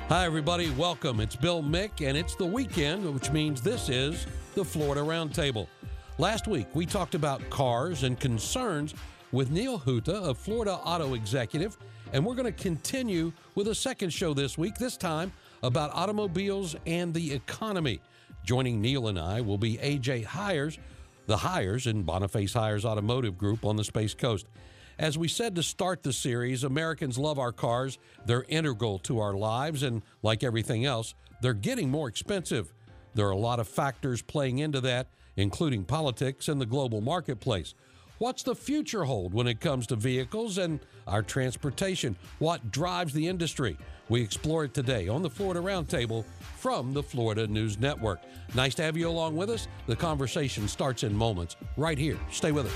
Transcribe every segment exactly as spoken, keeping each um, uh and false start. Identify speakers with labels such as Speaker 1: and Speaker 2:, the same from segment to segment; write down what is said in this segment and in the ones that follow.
Speaker 1: Hi, everybody. Welcome. It's Bill Mick, and it's the weekend, which means this is the Florida Roundtable. Last week, we talked about cars and concerns with Neil Huta, a Florida auto executive, and we're going to continue with a second show this week, this time about automobiles and the economy. Joining Neil and I will be A J Hires, the Hires in Boniface Hires Automotive Group on the Space Coast. As we said to start the series, Americans love our cars. They're integral to our lives, and like everything else, they're getting more expensive. There are a lot of factors playing into that, including politics and the global marketplace. What's the future hold when it comes to vehicles and our transportation? What drives the industry? We explore it today on the Florida Roundtable from the Florida News Network. Nice to have you along with us. The conversation starts in moments right here. Stay with us.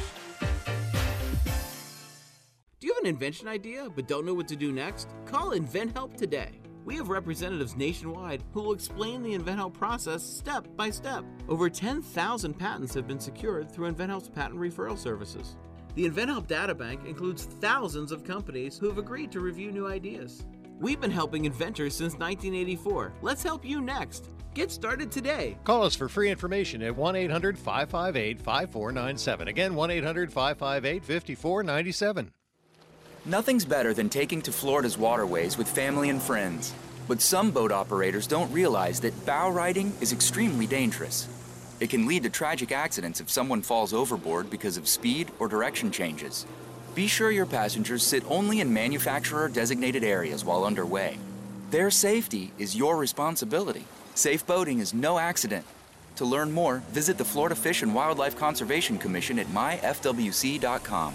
Speaker 2: Do you have an invention idea but don't know what to do next? Call InventHelp today. We have representatives nationwide who will explain the InventHelp process step by step. Over ten thousand patents have been secured through InventHelp's patent referral services. The InventHelp databank includes thousands of companies who have agreed to review new ideas. We've been helping inventors since nineteen eighty-four. Let's help you next. Get started today.
Speaker 3: Call us for free information at one eight hundred, five five eight, five four nine seven. Again, one eight hundred, five five eight, five four nine seven.
Speaker 4: Nothing's better than taking to Florida's waterways with family and friends. But some boat operators don't realize that bow riding is extremely dangerous. It can lead to tragic accidents if someone falls overboard because of speed or direction changes. Be sure your passengers sit only in manufacturer-designated areas while underway. Their safety is your responsibility. Safe boating is no accident. To learn more, visit the Florida Fish and Wildlife Conservation Commission at my f w c dot com.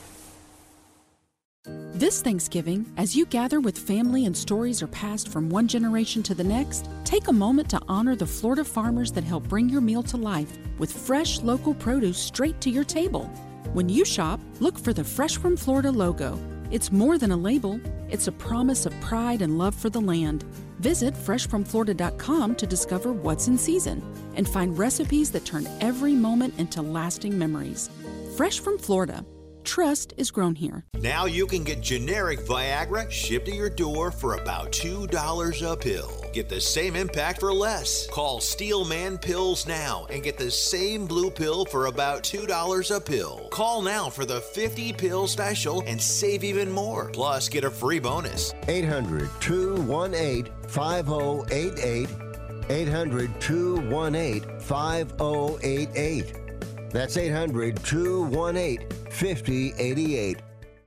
Speaker 5: This Thanksgiving, as you gather with family and stories are passed from one generation to the next, take a moment to honor the Florida farmers that help bring your meal to life with fresh local produce straight to your table. When you shop, look for the Fresh from Florida logo. It's more than a label, it's a promise of pride and love for the land. Visit fresh from florida dot com to discover what's in season and find recipes that turn every moment into lasting memories. Fresh from Florida. Trust is grown here.
Speaker 6: Now you can get generic Viagra shipped to your door for about two dollars a pill. Get the same impact for less. Call Steelman Pills now and get the same blue pill for about two dollars a pill. Call now for the fifty pill special and save even more. Plus, get a free bonus.
Speaker 7: eight hundred, two one eight, five oh eight eight. eight hundred, two one eight, five oh eight eight. That's eight hundred, two one eight, five oh eight eight.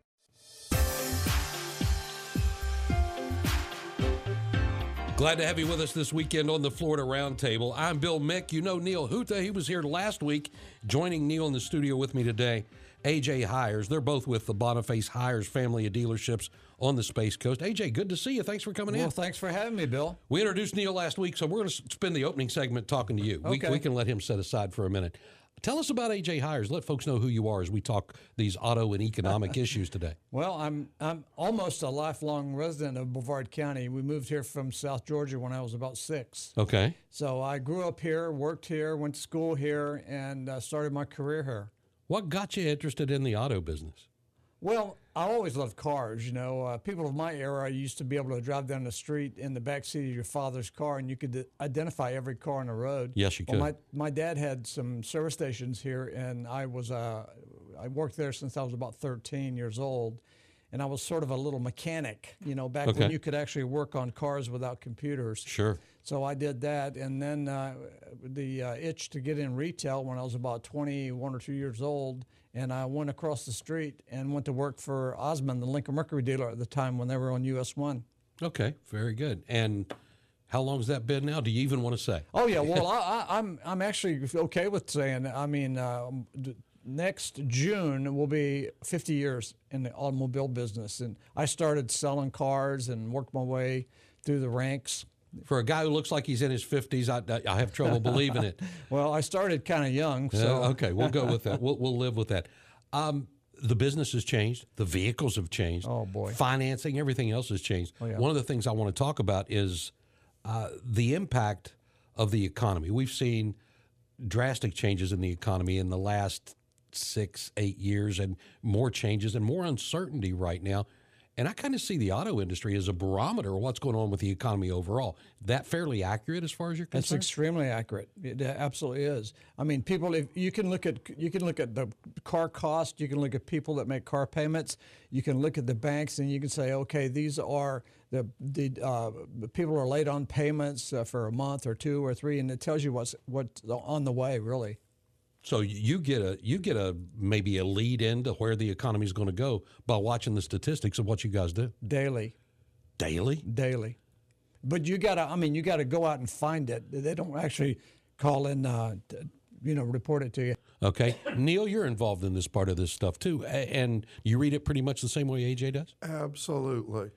Speaker 1: Glad to have you with us this weekend on the Florida Roundtable. I'm Bill Mick. You know Neil Huta. He was here last week. Joining Neil in the studio with me today, A J Hires. They're both with the Boniface Hires family of dealerships on the Space Coast. A J, good to see you. Thanks for coming
Speaker 8: well,
Speaker 1: in.
Speaker 8: Well, thanks for having me, Bill.
Speaker 1: We introduced Neil last week, so we're going to spend the opening segment talking to you. Okay. We, we can let him set aside for a minute. Tell us about A J Hires. Let folks know who you are as we talk these auto and economic issues today.
Speaker 8: Well, I'm I'm almost a lifelong resident of Brevard County. We moved here from South Georgia when I was about six.
Speaker 1: Okay.
Speaker 8: So I grew up here, worked here, went to school here, and uh, started my career here.
Speaker 1: What got you interested in the auto business?
Speaker 8: Well, I always loved cars. You know, uh, people of my era used to be able to drive down the street in the back seat of your father's car, and you could identify every car on the road.
Speaker 1: Yes, you could.
Speaker 8: Well, my my dad had some service stations here, and I was uh, I worked there since I was about thirteen years old, and I was sort of a little mechanic. You know, back
Speaker 1: okay.
Speaker 8: when you could actually work on cars without computers.
Speaker 1: Sure.
Speaker 8: So I did that, and then uh, the uh, itch to get in retail when I was about twenty-one or two years old. And I went across the street and went to work for Osmond, the Lincoln Mercury dealer at the time when they were on U S one.
Speaker 1: Okay, very good. And how long has that been now? Do you even want to say?
Speaker 8: Oh yeah, well I, I, I'm I'm actually okay with saying. I mean, uh, next June will be fifty years in the automobile business, and I started selling cars and worked my way through the ranks.
Speaker 1: For a guy who looks like he's in his fifties, I, I have trouble believing it.
Speaker 8: Well, I started kind of young, so.
Speaker 1: Uh, okay, we'll go with that. We'll, we'll live with that. Um, the business has changed. The vehicles have changed.
Speaker 8: Oh, boy.
Speaker 1: Financing, everything else has changed.
Speaker 8: Oh, yeah.
Speaker 1: One of the things I want to talk about is uh, the impact of the economy. We've seen drastic changes in the economy in the last six, eight years and more changes and more uncertainty right now. And I kind of see the auto industry as a barometer of what's going on with the economy overall. That fairly accurate as far as you're
Speaker 8: That's
Speaker 1: concerned?
Speaker 8: extremely accurate. It absolutely is. I mean, people. If you can look at you can look at the car cost. You can look at people that make car payments. You can look at the banks, and you can say, okay, these are the the uh, people are late on payments uh, for a month or two or three, and it tells you what's what's on the way, really.
Speaker 1: So you get a you get a maybe a lead into where the economy is going to go by watching the statistics of what you guys do
Speaker 8: Daily.
Speaker 1: daily.
Speaker 8: Daily. But you gotta. I mean, you gotta go out and find it. They don't actually call in, uh, to, you know, report it to you.
Speaker 1: Okay, Neil, you're involved in this part of this stuff too, A- and you read it pretty much the same way A J does.
Speaker 9: Absolutely.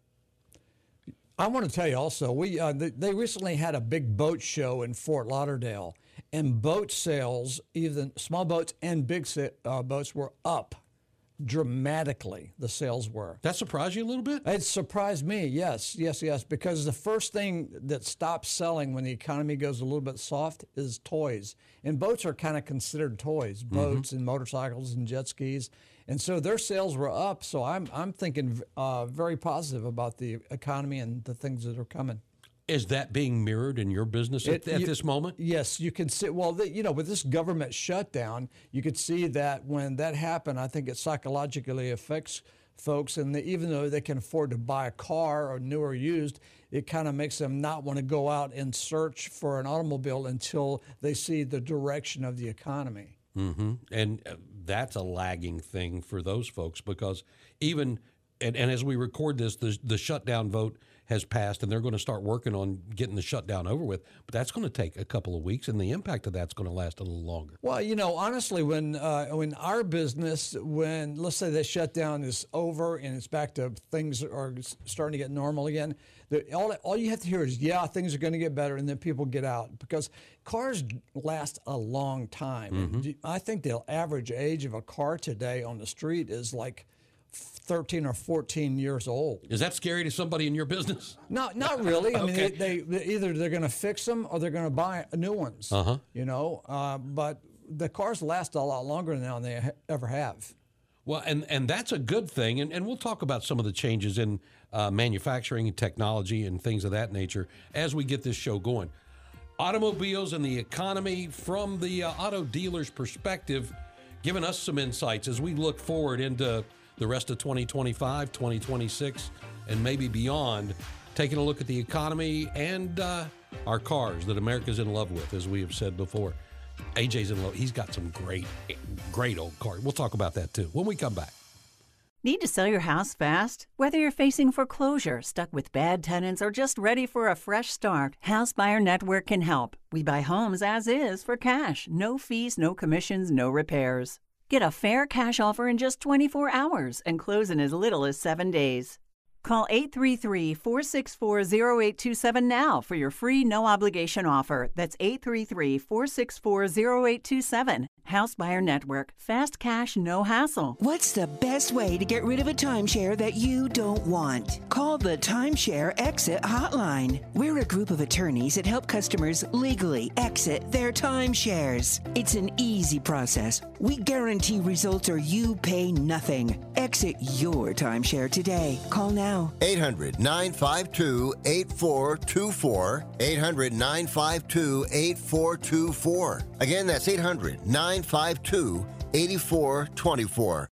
Speaker 8: I want to tell you also, we uh, they, they recently had a big boat show in Fort Lauderdale, and boat sales, even small boats and big sa- uh, boats, were up dramatically. The sales were.
Speaker 1: That surprised you a little bit?
Speaker 8: It surprised me, yes, yes, yes, because the first thing that stops selling when the economy goes a little bit soft is toys. And boats are kind of considered toys, boats and motorcycles and jet skis. And so their sales were up, so I'm I'm thinking uh, very positive about the economy and the things that are coming.
Speaker 1: Is that being mirrored in your business at,
Speaker 8: It-
Speaker 1: at
Speaker 8: you-
Speaker 1: this moment?
Speaker 8: Yes, you can see. Well, the, you know, with this government shutdown, you could see that when that happened, I think it psychologically affects folks. And they, even though they can afford to buy a car or new or used, it kind of makes them not want to go out and search for an automobile until they see the direction of the economy.
Speaker 1: Mm-hmm. And uh, that's a lagging thing for those folks because even, and, and as we record this, the, the shutdown vote has passed and they're going to start working on getting the shutdown over with. But that's going to take a couple of weeks and the impact of that's going to last a little longer.
Speaker 8: Well, you know, honestly, when uh, when our business, when let's say the shutdown is over and it's back to things are starting to get normal again, the, all all you have to hear is, yeah, things are going to get better, and then people get out because cars last a long time. And I think the average age of a car today on the street is like thirteen or fourteen years old.
Speaker 1: Is that scary to somebody in your business?
Speaker 8: Not, not really. I mean,
Speaker 1: Okay.
Speaker 8: they, they either they're going to fix them or they're going to buy new ones.
Speaker 1: Uh-huh.
Speaker 8: You know, uh, but the cars last a lot longer now than they ha- ever have.
Speaker 1: Well, and, and that's a good thing. And, and we'll talk about some of the changes in uh, manufacturing and technology and things of that nature as we get this show going. Automobiles and the economy from the uh, auto dealer's perspective, giving us some insights as we look forward into the rest of twenty twenty-five, twenty twenty-six, and maybe beyond, taking a look at the economy and uh, our cars that America's in love with, as we have said before. A J's in love. He's got some great, great old cars. We'll talk about that too when we come back.
Speaker 10: Need to sell your house fast? Whether you're facing foreclosure, stuck with bad tenants, or just ready for a fresh start, House Buyer Network can help. We buy homes as is for cash. No fees, no commissions, no repairs. Get a fair cash offer in just twenty-four hours and close in as little as seven days. Call eight three three, four six four, zero eight two seven now for your free no-obligation offer. That's eight three three, four six four, zero eight two seven. House Buyer Network. Fast cash, no hassle.
Speaker 11: What's the best way to get rid of a timeshare that you don't want? Call the Timeshare Exit Hotline. We're a group of attorneys that help customers legally exit their timeshares. It's an easy process. We guarantee results or you pay nothing. Exit your timeshare today. Call now.
Speaker 7: eight hundred, nine five two, eight four two four. eight hundred, nine five two, eight four two four. Again, that's eight hundred, nine five two, eight four two four.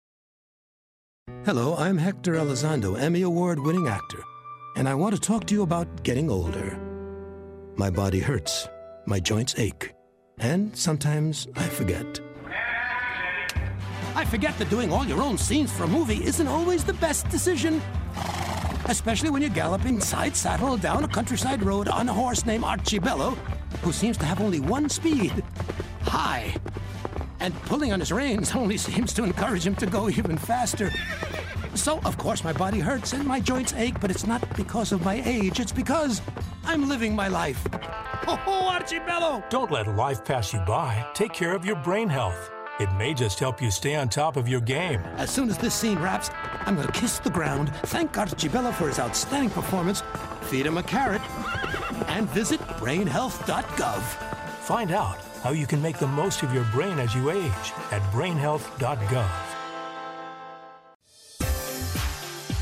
Speaker 12: Hello, I'm Hector Elizondo, Emmy Award-winning actor, and I want to talk to you about getting older. My body hurts, my joints ache, and sometimes I forget. I forget that doing all your own scenes for a movie isn't always the best decision. Especially when you're galloping side saddle down a countryside road on a horse named Archibello, who seems to have only one speed, high. And pulling on his reins only seems to encourage him to go even faster. So, of course, my body hurts and my joints ache, but it's not because of my age. It's because I'm living my life. Oh, Archibello!
Speaker 13: Don't let life pass you by. Take care of your brain health. It may just help you stay on top of your game.
Speaker 12: As soon as this scene wraps, I'm going to kiss the ground, thank Archibello for his outstanding performance, feed him a carrot, and visit brain health dot gov.
Speaker 13: Find out how you can make the most of your brain as you age at brain health dot gov.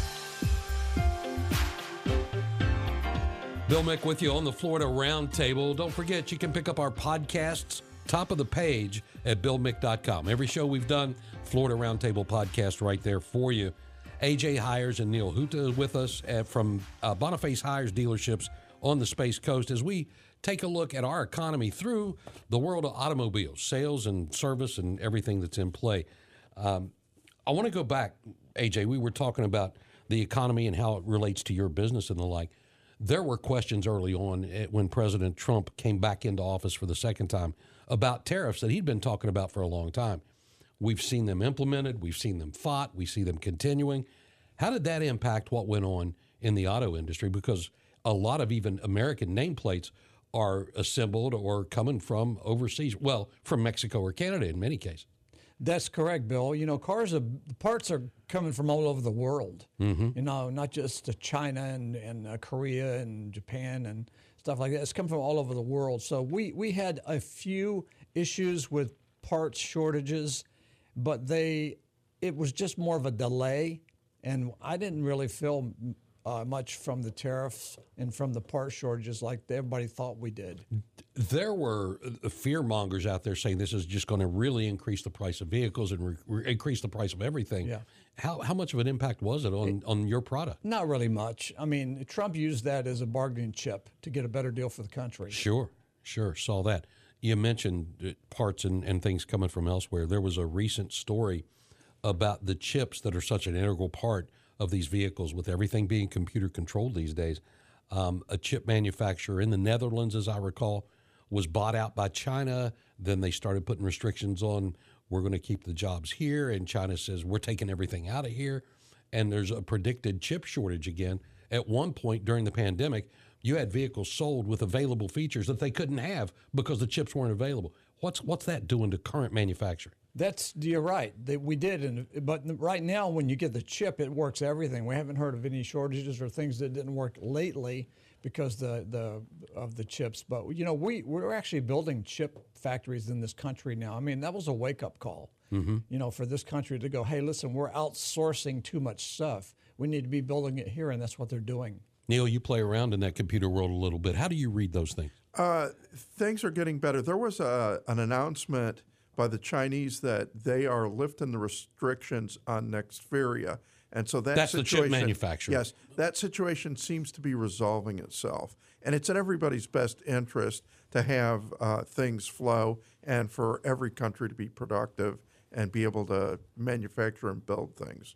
Speaker 1: Bill Mick with you on the Florida Roundtable. Don't forget, you can pick up our podcasts, top of the page at bill mick dot com. Every show we've done, Florida Roundtable podcast right there for you. A J Hires and Neil Huta is with us at, from uh, Boniface Hires dealerships on the Space Coast as we take a look at our economy through the world of automobiles, sales and service and everything that's in play. Um, I want to go back, A J. We were talking about the economy and how it relates to your business and the like. There were questions early on when President Trump came back into office for the second time about tariffs that he'd been talking about for a long time. We've seen them implemented. We've seen them fought. We see them continuing. How did that impact what went on in the auto industry? Because a lot of even American nameplates are assembled or coming from overseas, well, from Mexico or Canada in many cases.
Speaker 8: That's correct, Bill. You know, cars, are, parts are coming from all over the world. Mm-hmm. You know, not just China and, and uh, Korea and Japan and stuff like that. It's come from all over the world. So we, we had a few issues with parts shortages, but they it was just more of a delay. And I didn't really feel uh, much from the tariffs and from the part shortages like everybody thought we did.
Speaker 1: There were fear mongers out there saying this is just going to really increase the price of vehicles and re- re- increase the price of everything. Yeah. How how much of an impact was it on, it, on your product?
Speaker 8: Not really much. I mean, Trump used that as a bargaining chip to get a better deal for the country.
Speaker 1: Sure, sure. Saw that. You mentioned parts and, and things coming from elsewhere. There was a recent story about the chips that are such an integral part of these vehicles, with everything being computer controlled these days. Um, a chip manufacturer in the Netherlands, as I recall, was bought out by China. Then they started putting restrictions on, we're going to keep the jobs here. And China says, we're taking everything out of here. And there's a predicted chip shortage again. At one point during the pandemic, you had vehicles sold with available features that they couldn't have because the chips weren't available. What's what's that doing to current manufacturing?
Speaker 8: That's, you're right. That we did, and but right now when you get the chip, it works everything. We haven't heard of any shortages or things that didn't work lately because the the of the chips. But you know, we we're actually building chip factories in this country now. I mean, that was a wake up call. Mm-hmm. You know, for this country to go, hey, listen, we're outsourcing too much stuff. We need to be building it here, and that's what they're doing.
Speaker 1: Neil, you play around in that computer world a little bit. How do you read those things?
Speaker 9: Uh, things are getting better. There was a, an announcement by the Chinese that they are lifting the restrictions on Nexperia. And so that
Speaker 1: That's
Speaker 9: situation,
Speaker 1: the chip manufacturer.
Speaker 9: Yes, that situation seems to be resolving itself. And it's in everybody's best interest to have uh, things flow and for every country to be productive and be able to manufacture and build things.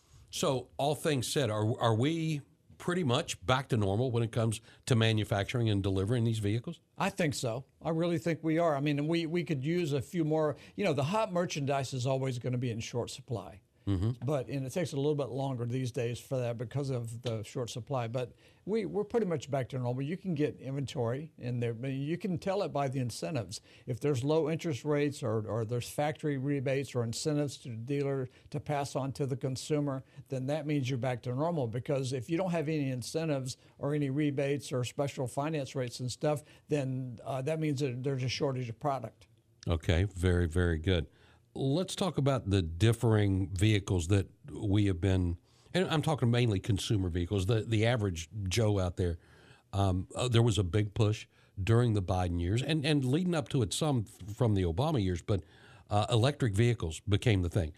Speaker 1: So all things said, are are we pretty much back to normal when it comes to manufacturing and delivering these vehicles?
Speaker 8: I think so. I really think we are. I mean, we, we could use a few more. You know, the hot merchandise is always going to be in short supply. Mm-hmm. But and it takes a little bit longer these days for that because of the short supply. But we, we're pretty much back to normal. You can get inventory in there. You can tell it by the incentives. If there's low interest rates or, or there's factory rebates or incentives to the dealer to pass on to the consumer, then that means you're back to normal. Because if you don't have any incentives or any rebates or special finance rates and stuff, then uh, that means that there's a shortage of product.
Speaker 1: Okay, very, very good. Let's talk about the differing vehicles that we have been, and I'm talking mainly consumer vehicles, the, the average Joe out there. Um, uh, there was a big push during the Biden years and, and leading up to it some from the Obama years, but uh, electric vehicles became the thing.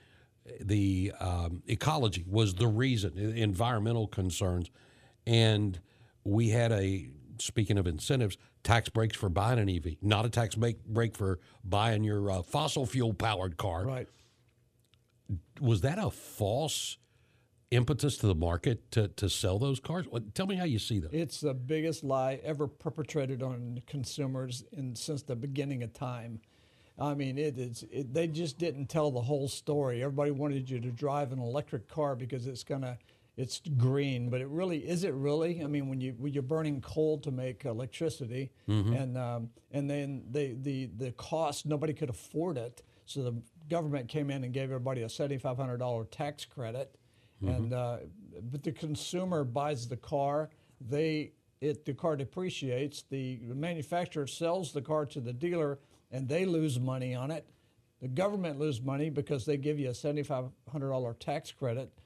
Speaker 1: The um, ecology was the reason, environmental concerns, and we had a, speaking of incentives, tax breaks for buying an E V, not a tax break for buying your uh, fossil fuel powered car.
Speaker 8: Right.
Speaker 1: Was that a false impetus to the market to, to sell those cars? Tell me how you see that.
Speaker 8: It's the biggest lie ever perpetrated on consumers in since the beginning of time. I mean, it is. It, they just didn't tell the whole story. Everybody wanted you to drive an electric car because it's gonna. It's green, but it really is it really? I mean, when you when you're burning coal to make electricity, mm-hmm. and um, and then they, the the cost, nobody could afford it, so the government came in and gave everybody a seventy-five hundred dollars tax credit, mm-hmm. and uh, but the consumer buys the car, they it the car depreciates, the manufacturer sells the car to the dealer, and they lose money on it. The government lose money because they give you a seventy-five hundred dollars tax credit.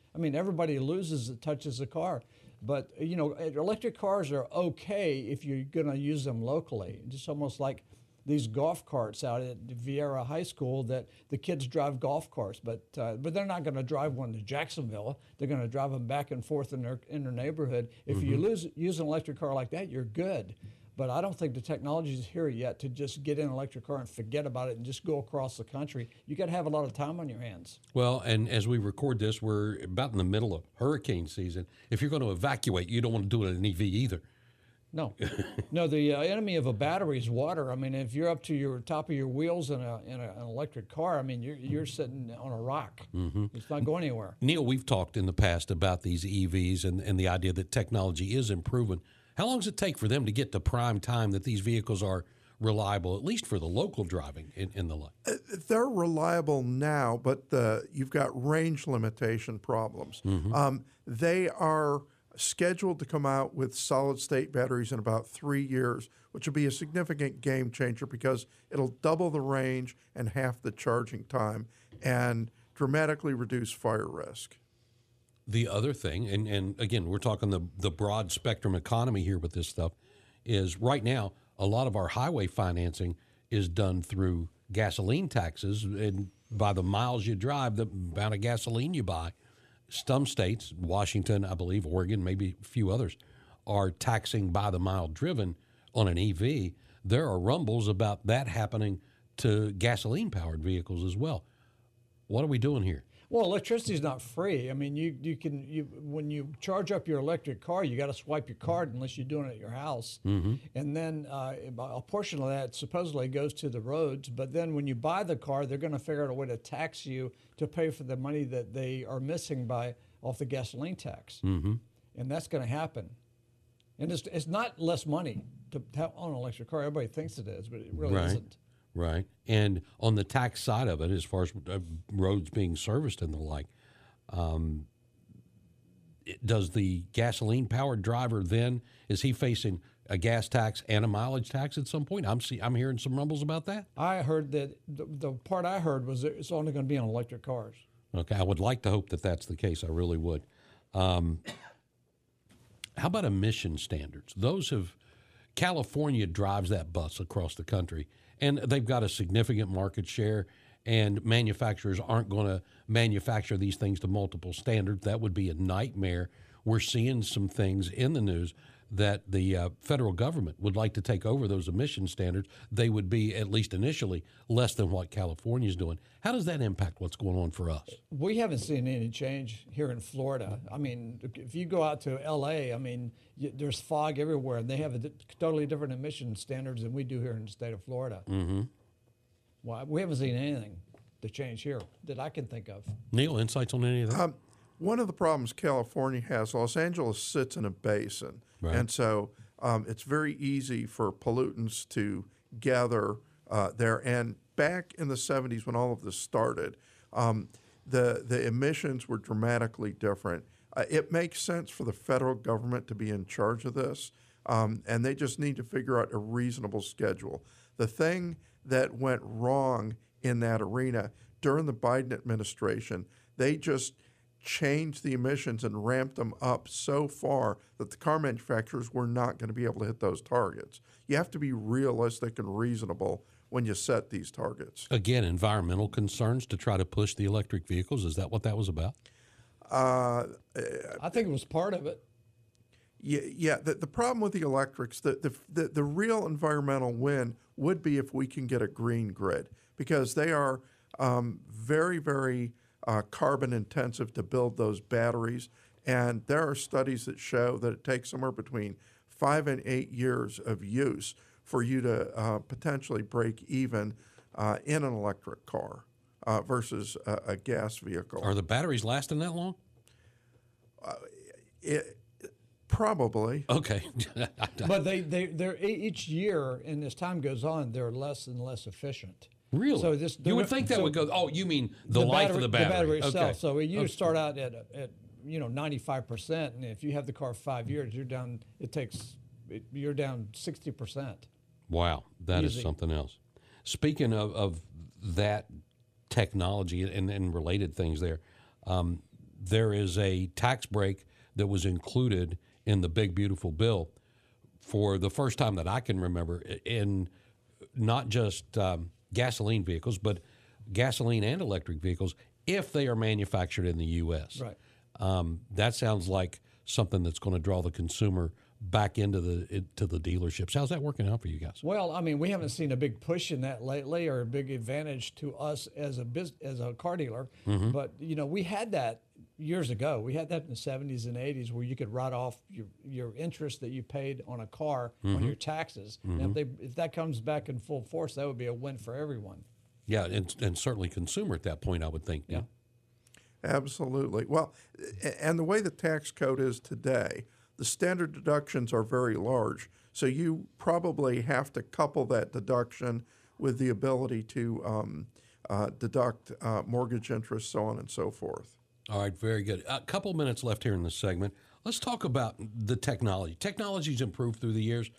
Speaker 8: I mean, everybody loses that touches a car. But, you know, electric cars are okay if you're going to use them locally. Just almost like these golf carts out at Vieira High School that the kids drive golf carts, but uh, but they're not going to drive one to Jacksonville. They're going to drive them back and forth in their in their neighborhood. If mm-hmm. you lose, use an electric car like that, you're good. But I don't think the technology is here yet to just get in an electric car and forget about it and just go across the country. You got to have a lot of time on your hands.
Speaker 1: Well, and as we record this, we're about in the middle of hurricane season. If you're going to evacuate, you don't want to do it in an E V either.
Speaker 8: No, no. The uh, enemy of a battery is water. I mean, if you're up to your top of your wheels in, a, in a, an electric car, I mean, you're you're sitting on a rock. Mm-hmm. It's not going anywhere.
Speaker 1: Neil, we've talked in the past about these E Vs and, and the idea that technology is improving. How long does it take for them to get to prime time that these vehicles are reliable, at least for the local driving in, in the like?
Speaker 9: Uh, they're reliable now, but the, you've got range limitation problems. Mm-hmm. Um, they are scheduled to come out with solid-state batteries in about three years, which will be a significant game changer because it'll double the range and half the charging time and dramatically reduce fire risk.
Speaker 1: The other thing, and, and again, we're talking the, the broad spectrum economy here with this stuff, is right now a lot of our highway financing is done through gasoline taxes, and by the miles you drive, the amount of gasoline you buy. Some states, Washington, I believe, Oregon, maybe a few others, are taxing by the mile driven on an E V. There are rumbles about that happening to gasoline-powered vehicles as well. What are we doing here?
Speaker 8: Well, electricity is not free. I mean, you, you can you when you charge up your electric car, you got to swipe your card unless you're doing it at your house. Mm-hmm. And then uh, a portion of that supposedly goes to the roads. But then when you buy the car, they're going to figure out a way to tax you to pay for the money that they are missing by off the gasoline tax. Mm-hmm. And that's going to happen. And it's it's not less money to have on an electric car. Everybody thinks it is, but it really
Speaker 1: right.
Speaker 8: isn't.
Speaker 1: Right. And on the tax side of it, as far as uh, roads being serviced and the like, um, it, does the gasoline-powered driver then, is he facing a gas tax and a mileage tax at some point? I'm see, I'm hearing some rumbles about that.
Speaker 8: I heard that the, the part I heard was that it's only going to be on electric cars.
Speaker 1: Okay. I would like to hope that that's the case. I really would. Um, how about emission standards? Those have, California drives that bus across the country. And they've got a significant market share, and manufacturers aren't going to manufacture these things to multiple standards. That would be a nightmare. We're seeing some things in the news that the uh, federal government would like to take over those emission standards. They would be, at least initially, less than what California is doing. How does that impact what's going on for us?
Speaker 8: We haven't seen any change here in Florida. I mean, if you go out to L A, I mean, y- there's fog everywhere, and they have a d- totally different emission standards than we do here in the state of Florida. Mm-hmm. Well, we haven't seen anything to change here that I can think of.
Speaker 1: Neil, insights on any of that?
Speaker 9: Um, one of the problems California has, Los Angeles sits in a basin. Right. And so um, it's very easy for pollutants to gather uh, there. And back in the seventies when all of this started, um, the, the emissions were dramatically different. Uh, it makes sense for the federal government to be in charge of this, um, and they just need to figure out a reasonable schedule. The thing that went wrong in that arena during the Biden administration, they just changed the emissions and ramped them up so far that the car manufacturers were not going to be able to hit those targets. You have to be realistic and reasonable when you set these targets.
Speaker 1: Again, environmental concerns to try to push the electric vehicles. Is that what that was about?
Speaker 9: Uh,
Speaker 8: I think it was part of it.
Speaker 9: Yeah, yeah. The, the problem with the electrics, the, the, the, the real environmental win would be if we can get a green grid, because they are um, very, very Uh, carbon intensive to build those batteries. And there are studies that show that it takes somewhere between five and eight years of use for you to uh, potentially break even uh, in an electric car uh, versus a, a gas vehicle.
Speaker 1: Are the batteries lasting that long?
Speaker 9: Uh, it, probably.
Speaker 1: Okay.
Speaker 8: But they, they, they're each year, and as time goes on, they're less and less efficient.
Speaker 1: Really?
Speaker 8: So this,
Speaker 1: you would think that
Speaker 8: so
Speaker 1: would go, oh, you mean the,
Speaker 8: the
Speaker 1: life
Speaker 8: battery,
Speaker 1: of the battery.
Speaker 8: The battery itself.
Speaker 1: Okay.
Speaker 8: So you
Speaker 1: okay.
Speaker 8: start out at, at you know, ninety-five percent, and if you have the car five years, you're down, it takes, it, you're down sixty percent.
Speaker 1: Wow, that
Speaker 8: Easy.
Speaker 1: is something else. Speaking of, of that technology and, and related things there, um, there is a tax break that was included in the big, beautiful bill for the first time that I can remember in not just um, gasoline vehicles, but gasoline and electric vehicles if they are manufactured in the U S.
Speaker 8: Right.
Speaker 1: Um, that sounds like something that's going to draw the consumer back into the to the dealerships. How's that working out for you guys?
Speaker 8: Well, I mean, we haven't seen a big push in that lately, or a big advantage to us as a biz, as a car dealer.
Speaker 1: Mm-hmm.
Speaker 8: But you know, we had that years ago. We had that in the seventies and eighties, where you could write off your your interest that you paid on a car
Speaker 1: Mm-hmm.
Speaker 8: on your taxes.
Speaker 1: Mm-hmm.
Speaker 8: And if they if that comes back in full force, that would be a win for everyone.
Speaker 1: Yeah, and, and certainly consumer at that point, I would think.
Speaker 8: Yeah.
Speaker 9: Absolutely. Well, and the way the tax code is today, the standard deductions are very large. So you probably have to couple that deduction with the ability to um, uh, deduct uh, mortgage interest, so on and so forth.
Speaker 1: All right, very good. A couple minutes left here in this segment. Let's talk about the technology. Technology's improved through the years.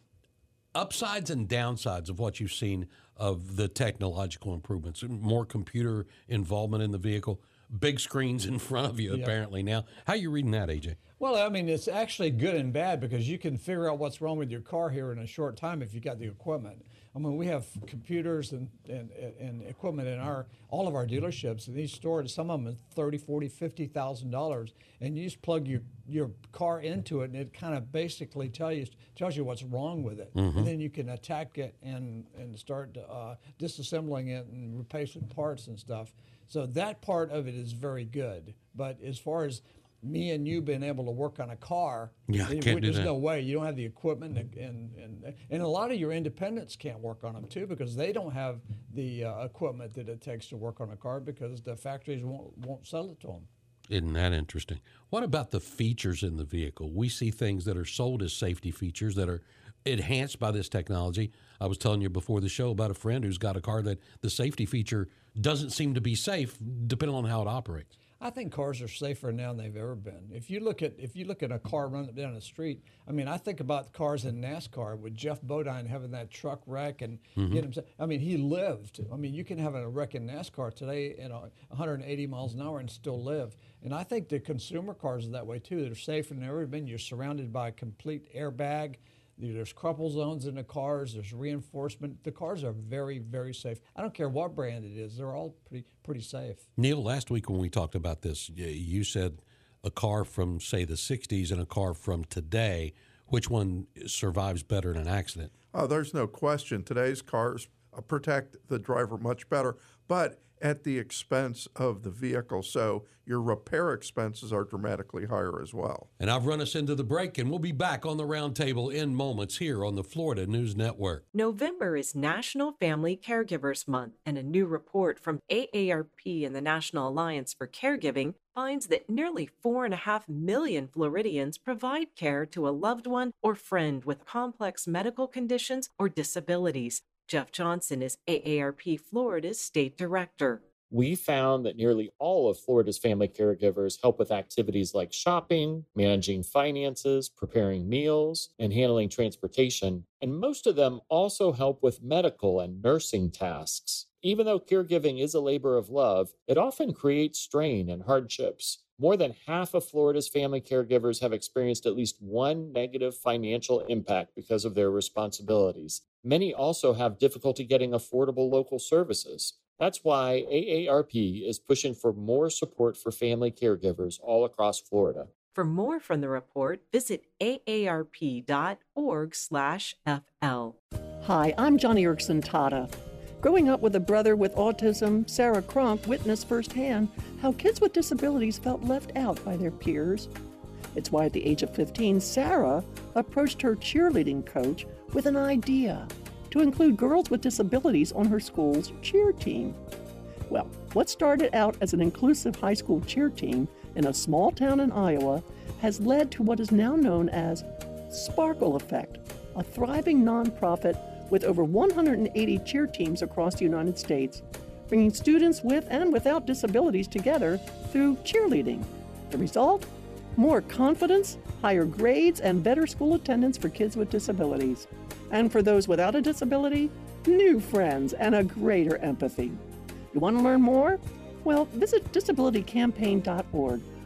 Speaker 1: Upsides and downsides of what you've seen of the technological improvements. More computer involvement in the vehicle, big screens in front of you
Speaker 8: Yeah.
Speaker 1: apparently now. How are you reading that, A J?
Speaker 8: Well, I mean, it's actually good and bad, because you can figure out what's wrong with your car here in a short time if you got the equipment. I mean, we have computers and, and, and equipment in our all of our dealerships, and these stores, some of them are thirty, forty, fifty thousand dollars, and you just plug your, your car into it, and it kind of basically tell you tells you what's wrong with it,
Speaker 1: Mm-hmm.
Speaker 8: and then you can attack it and and start uh, disassembling it and replacing parts and stuff. So that part of it is very good, but as far as me and you being able to work on a car,
Speaker 1: Yeah,
Speaker 8: it-
Speaker 1: can't do
Speaker 8: there's
Speaker 1: that.
Speaker 8: no way. You don't have the equipment, and, and and and a lot of your independents can't work on them too, because they don't have the uh, equipment that it takes to work on a car, because the factories won't won't sell it to them.
Speaker 1: Isn't that interesting? What about the features in the vehicle? We see things that are sold as safety features that are enhanced by this technology. I was telling you before the show about a friend who's got a car that the safety feature doesn't seem to be safe depending on how it operates.
Speaker 8: I think cars are safer now than they've ever been. If you look at if you look at a car running down the street, I mean, I think about cars in NASCAR with Jeff Bodine having that truck wreck and
Speaker 1: Mm-hmm.
Speaker 8: get him. I mean, he lived. I mean, you can have a wreck in NASCAR today at one hundred eighty miles an hour and still live. And I think the consumer cars are that way too. They're safer than they've ever been. You're surrounded by a complete airbag. There's crumple zones in the cars. There's reinforcement. The cars are very, very safe. I don't care what brand it is. They're all pretty, pretty safe.
Speaker 1: Neil, last week when we talked about this, y- you said a car from, say, the sixties and a car from today, which one survives better in an accident?
Speaker 9: Uh, there's no question. Today's cars uh, protect the driver much better, but at the expense of the vehicle. So your repair expenses are dramatically higher as well.
Speaker 1: And I've run us into the break, and we'll be back on the roundtable in moments here on the Florida News Network.
Speaker 14: November is National Family Caregivers Month, and a new report from A A R P and the National Alliance for Caregiving finds that nearly four and a half million Floridians provide care to a loved one or friend with complex medical conditions or disabilities. Jeff Johnson is A A R P Florida's state director.
Speaker 15: We found that nearly all of Florida's family caregivers help with activities like shopping, managing finances, preparing meals, and handling transportation. And most of them also help with medical and nursing tasks. Even though caregiving is a labor of love, it often creates strain and hardships. More than half of Florida's family caregivers have experienced at least one negative financial impact because of their responsibilities. Many also have difficulty getting affordable local services. That's why A A R P is pushing for more support for family caregivers all across Florida.
Speaker 14: For more from the report, visit A A R P dot org slash F L.
Speaker 16: Hi, I'm Johnny Erickson Tata. Growing up with a brother with autism, Sarah Cronk witnessed firsthand how kids with disabilities felt left out by their peers. It's why at the age of fifteen, Sarah approached her cheerleading coach with an idea to include girls with disabilities on her school's cheer team. Well, what started out as an inclusive high school cheer team in a small town in Iowa has led to what is now known as Sparkle Effect, a thriving nonprofit with over one hundred eighty cheer teams across the United States, bringing students with and without disabilities together through cheerleading. The result? More confidence, higher grades, and better school attendance for kids with disabilities. And for those without a disability, new friends and a greater empathy. You want to learn more? Well, visit disability campaign dot org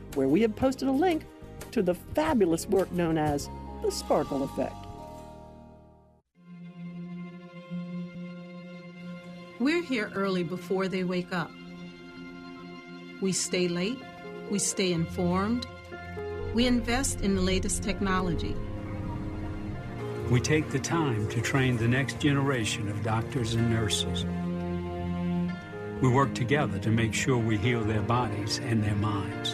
Speaker 16: where we have posted a link to the fabulous work known as the Sparkle Effect.
Speaker 17: We're here early before they wake up. We stay late, we stay informed, we invest in the latest technology.
Speaker 18: We take the time to train the next generation of doctors and nurses. We work together to make sure we heal their bodies and their minds.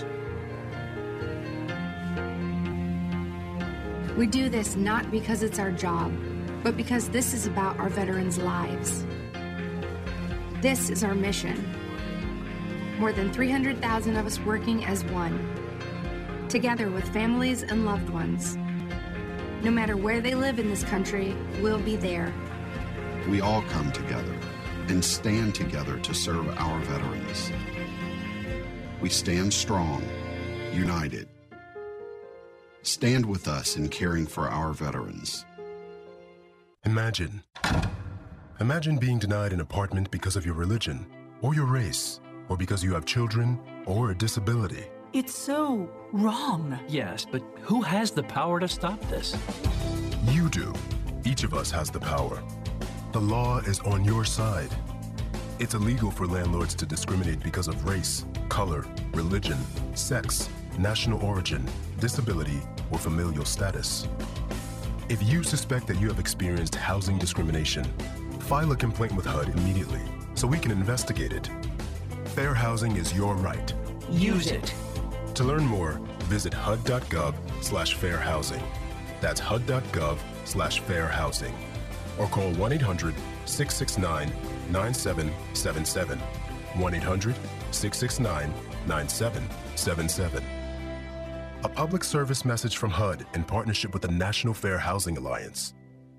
Speaker 19: We do this not because it's our job, but because this is about our veterans' lives. This is our mission. More than three hundred thousand of us working as one, together with families and loved ones. No matter where they live in this country, we'll be there.
Speaker 20: We all come together and stand together to serve our veterans. We stand strong, united. Stand with us in caring for our veterans.
Speaker 21: Imagine. Imagine being denied an apartment because of your religion, or your race, or because you have children, or a disability.
Speaker 22: It's so wrong. Yes, but who has the power to stop this?
Speaker 21: You do. Each of us has the power. The law is on your side. It's illegal for landlords to discriminate because of race, color, religion, sex, national origin, disability, or familial status. If you suspect that you have experienced housing discrimination, file a complaint with H U D immediately so we can investigate it. Fair housing is your right.
Speaker 22: Use it.
Speaker 21: To learn more, visit H U D dot gov slash fair housing. That's H U D dot gov slash fair housing. Or call one eight hundred, six six nine, nine seven seven seven. one eight hundred, six six nine, nine seven seven seven. A public service message from H U D in partnership with the National Fair Housing Alliance.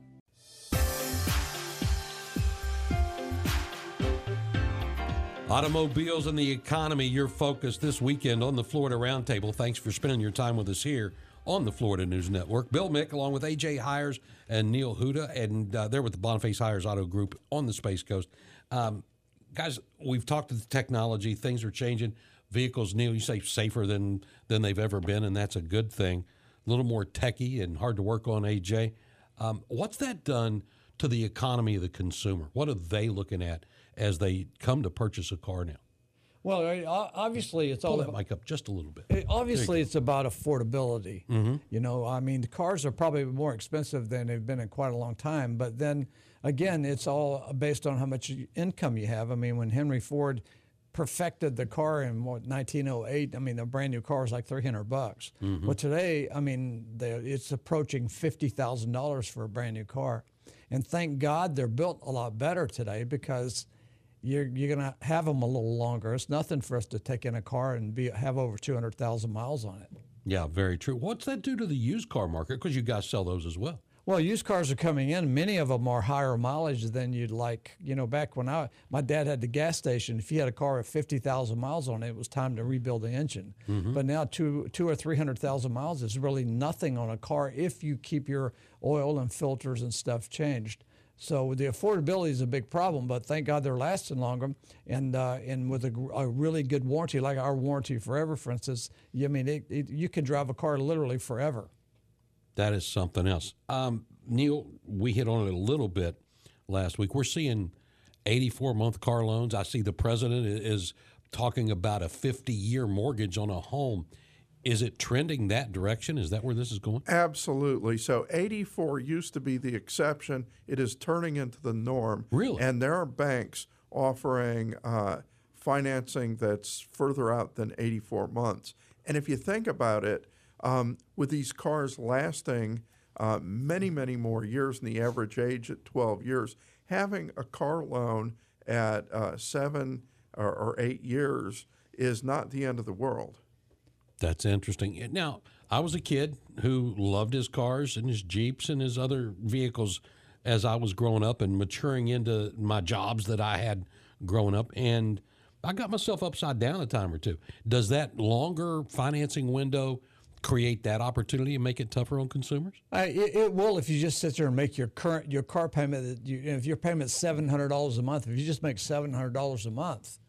Speaker 1: Automobiles and the economy, your focus this weekend on the Florida Roundtable. Thanks for spending your time with us here on the Florida News Network. Bill Mick, along with A J Hires and Neil Huda, and uh, they're with the Boniface Hires Auto Group on the Space Coast. Um, guys, we've talked to the technology. Things are changing. Vehicles, Neil, you say safer than, than they've ever been, and that's a good thing. A little more techy and hard to work on, A J. Um, what's that done to the economy of the consumer? What are they looking at as they come to purchase a car now?
Speaker 8: Well, obviously, it's
Speaker 1: Pull
Speaker 8: all
Speaker 1: that
Speaker 8: about,
Speaker 1: mic up just a little bit.
Speaker 8: It, obviously, it's about affordability.
Speaker 1: Mm-hmm.
Speaker 8: You know, I mean, the cars are probably more expensive than they've been in quite a long time. But then again, it's all based on how much income you have. I mean, when Henry Ford perfected the car in what, nineteen oh eight, I mean, the brand new car is like three hundred bucks.
Speaker 1: Mm-hmm.
Speaker 8: But today, I mean, it's approaching fifty thousand dollars for a brand new car. And thank God they're built a lot better today, because you're you're going to have them a little longer. It's nothing for us to take in a car and be have over two hundred thousand miles on it.
Speaker 1: Yeah, very true. What's that do to the used car market? Because you guys sell those as well.
Speaker 8: Well, used cars are coming in. Many of them are higher mileage than you'd like. You know, back when I my dad had the gas station, if you had a car with fifty thousand miles on it, it was time to rebuild the engine.
Speaker 1: Mm-hmm.
Speaker 8: But now two two or three hundred thousand miles is really nothing on a car if you keep your oil and filters and stuff changed. So the affordability is a big problem, but thank God they're lasting longer, and uh, and with a, a really good warranty, like our warranty forever, for instance. I mean, it, it, you can drive a car literally forever.
Speaker 1: That is something else. Um, Neil, we hit on it a little bit last week. We're seeing eighty-four month car loans. I see the president is talking about a fifty year mortgage on a home. Is it trending that direction? Is that where this is going?
Speaker 9: Absolutely. So eighty-four used to be the exception. It is turning into the norm.
Speaker 1: Really?
Speaker 9: And there are banks offering uh, financing that's further out than eighty-four months. And if you think about it, um, with these cars lasting uh, many, many more years than the average age at twelve years, having a car loan at uh, seven or, or eight years is not the end of the world.
Speaker 1: That's interesting. Now, I was a kid who loved his cars and his Jeeps and his other vehicles as I was growing up and maturing into my jobs that I had growing up, and I got myself upside down a time or two. Does that longer financing window create that opportunity and make it tougher on consumers?
Speaker 8: Uh, it, it will if you just sit there and make your current your car payment. That you, if your payment's seven hundred dollars a month, if you just make seven hundred dollars a month,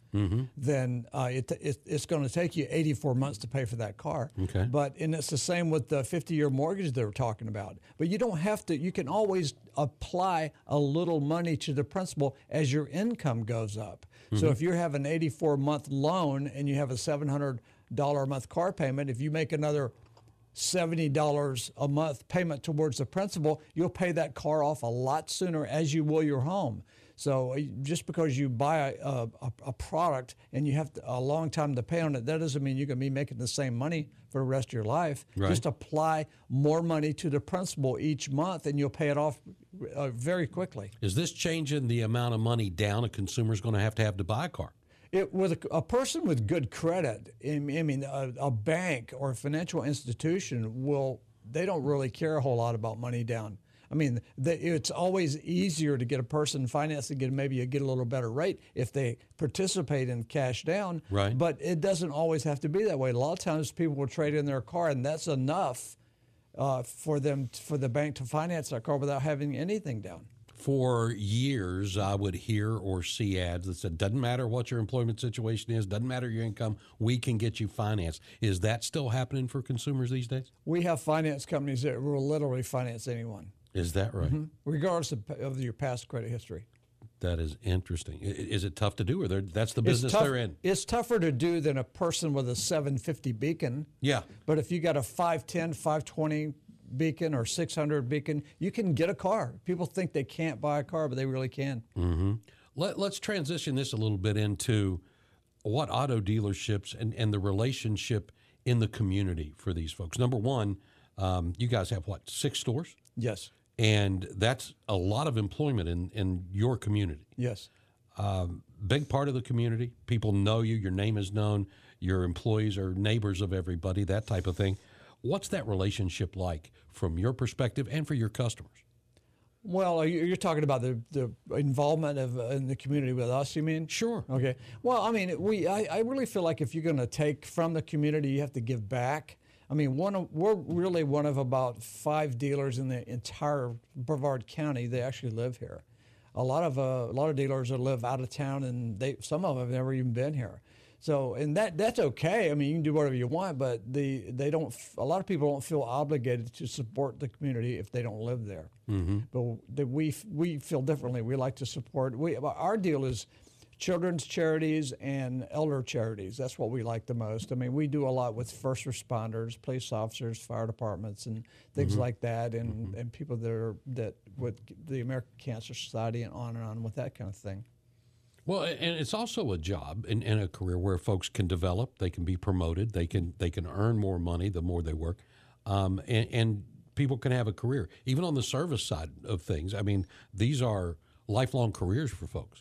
Speaker 1: Mm-hmm.
Speaker 8: then uh, it, it, it's going to take you eighty-four months to pay for that car.
Speaker 1: Okay.
Speaker 8: But and it's the same with the fifty-year mortgage they were talking about. But you don't have to. You can always apply a little money to the principal as your income goes up. So
Speaker 1: Mm-hmm.
Speaker 8: if you have an eighty-four month loan and you have a seven hundred dollars a month car payment, if you make another seventy dollars a month payment towards the principal, you'll pay that car off a lot sooner, as you will your home. So uh, just because you buy a, a, a product and you have to, a long time to pay on it, that doesn't mean you're going to be making the same money for the rest of your life.
Speaker 1: Right.
Speaker 8: Just apply more money to the principal each month and you'll pay it off uh, very quickly.
Speaker 1: Is this changing the amount of money down a consumer's going to have to have to buy a car?
Speaker 8: It, with a, a person with good credit, I mean, a, a bank or a financial institution will, they don't really care a whole lot about money down. I mean, they, it's always easier to get a person financed and get maybe you get a little better rate if they participate in cash down.
Speaker 1: Right.
Speaker 8: But it doesn't always have to be that way. A lot of times people will trade in their car, and that's enough uh, for them for the bank to finance that car without having anything down.
Speaker 1: For years, I would hear or see ads that said, doesn't matter what your employment situation is, doesn't matter your income, we can get you financed. Is that still happening for consumers these days?
Speaker 8: We have finance companies that will literally finance anyone.
Speaker 1: Is that right?
Speaker 8: Mm-hmm. Regardless of, of your past credit history.
Speaker 1: That is interesting. I- Is it tough to do, or they're- that's the business
Speaker 8: It's tough-
Speaker 1: they're in?
Speaker 8: It's tougher to do than a person with a seven fifty Beacon.
Speaker 1: Yeah.
Speaker 8: But if you got a five ten, five twenty Beacon or six hundred Beacon, you can get a car. People think they can't buy a car, but they really can.
Speaker 1: Mm-hmm. Let, let's transition this a little bit into what auto dealerships and, and the relationship in the community for these folks. Number one, um, you guys have, what, six stores?
Speaker 8: Yes.
Speaker 1: And that's a lot of employment in, in your community.
Speaker 8: Yes.
Speaker 1: Um, big part of the community. People know you. Your name is known. Your employees are neighbors of everybody, that type of thing. What's that relationship like from your perspective and for your customers?
Speaker 8: Well, are you- you're talking about the, the involvement of uh, in the community with us, you mean?
Speaker 1: Sure.
Speaker 8: Okay. Well, I mean, we I, I really feel like if you're going to take from the community, you have to give back. I mean, one of, we're really one of about five dealers in the entire Brevard County that actually live here. A lot of uh, a lot of dealers that live out of town, and they some of them have never even been here. So, and that that's okay. I mean, you can do whatever you want, but the they don't. A lot of people don't feel obligated to support the community if they don't live there.
Speaker 1: Mm-hmm.
Speaker 8: But the, we we feel differently. We like to support. We our deal is children's charities and elder charities. That's what we like the most. I mean, we do a lot with first responders, police officers, fire departments, and things
Speaker 1: Mm-hmm.
Speaker 8: like that, and, and people that are that with the American Cancer Society and on and on with that kind of thing.
Speaker 1: Well, and it's also a job and, and a career where folks can develop, they can be promoted, they can they can earn more money the more they work, um, and, and people can have a career. Even on the service side of things, I mean, these are lifelong careers for folks.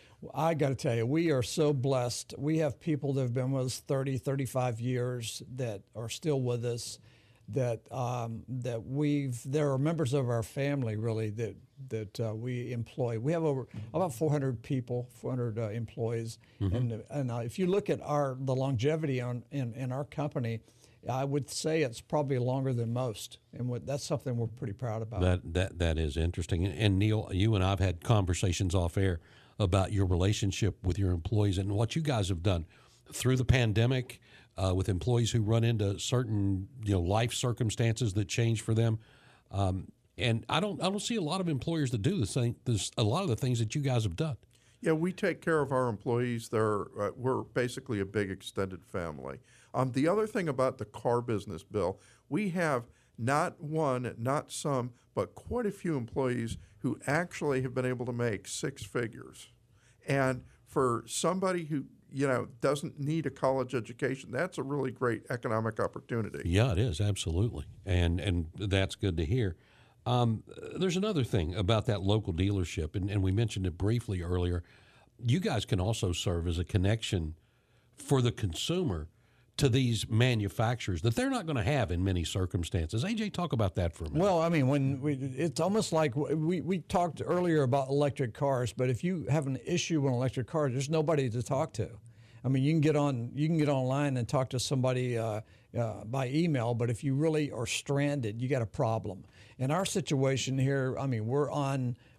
Speaker 8: I got to tell you, we are so blessed. We have people that have been with us thirty, thirty-five years that are still with us, that um, that we've, there are members of our family really that that uh, we employ. We have over about four hundred people, four hundred uh, employees.
Speaker 1: Mm-hmm.
Speaker 8: And, and uh, if you look at our the longevity on in, in our company, I would say it's probably longer than most. And what, that's something we're pretty proud about.
Speaker 1: That that that is interesting. And, and Neil, you and I have had conversations off air about your relationship with your employees and what you guys have done through the pandemic uh, with employees who run into certain you know life circumstances that change for them. Um, and I don't I don't see a lot of employers that do the same. There's a lot of the things that you guys have done.
Speaker 9: Yeah, we take care of our employees. They're, uh, we're basically a big extended family. Um, the other thing about the car business, Bill, we have not one, not some, but quite a few employees who actually have been able to make six figures. And for somebody who, you know, doesn't need a college education, that's a really great economic opportunity.
Speaker 1: Yeah, it is, absolutely. And and that's good to hear. Um, there's another thing about that local dealership, and, and we mentioned it briefly earlier. You guys can also serve as a connection for the consumer to these manufacturers that they're not going to have in many circumstances. A J, talk about that for a minute.
Speaker 8: Well, I mean, when we, it's almost like we, we talked earlier about electric cars, but if you have an issue with an electric car, there's nobody to talk to. I mean, you can get on you can get online and talk to somebody uh, uh, by email, but if you really are stranded, you got a problem. In our situation here, I mean, we're on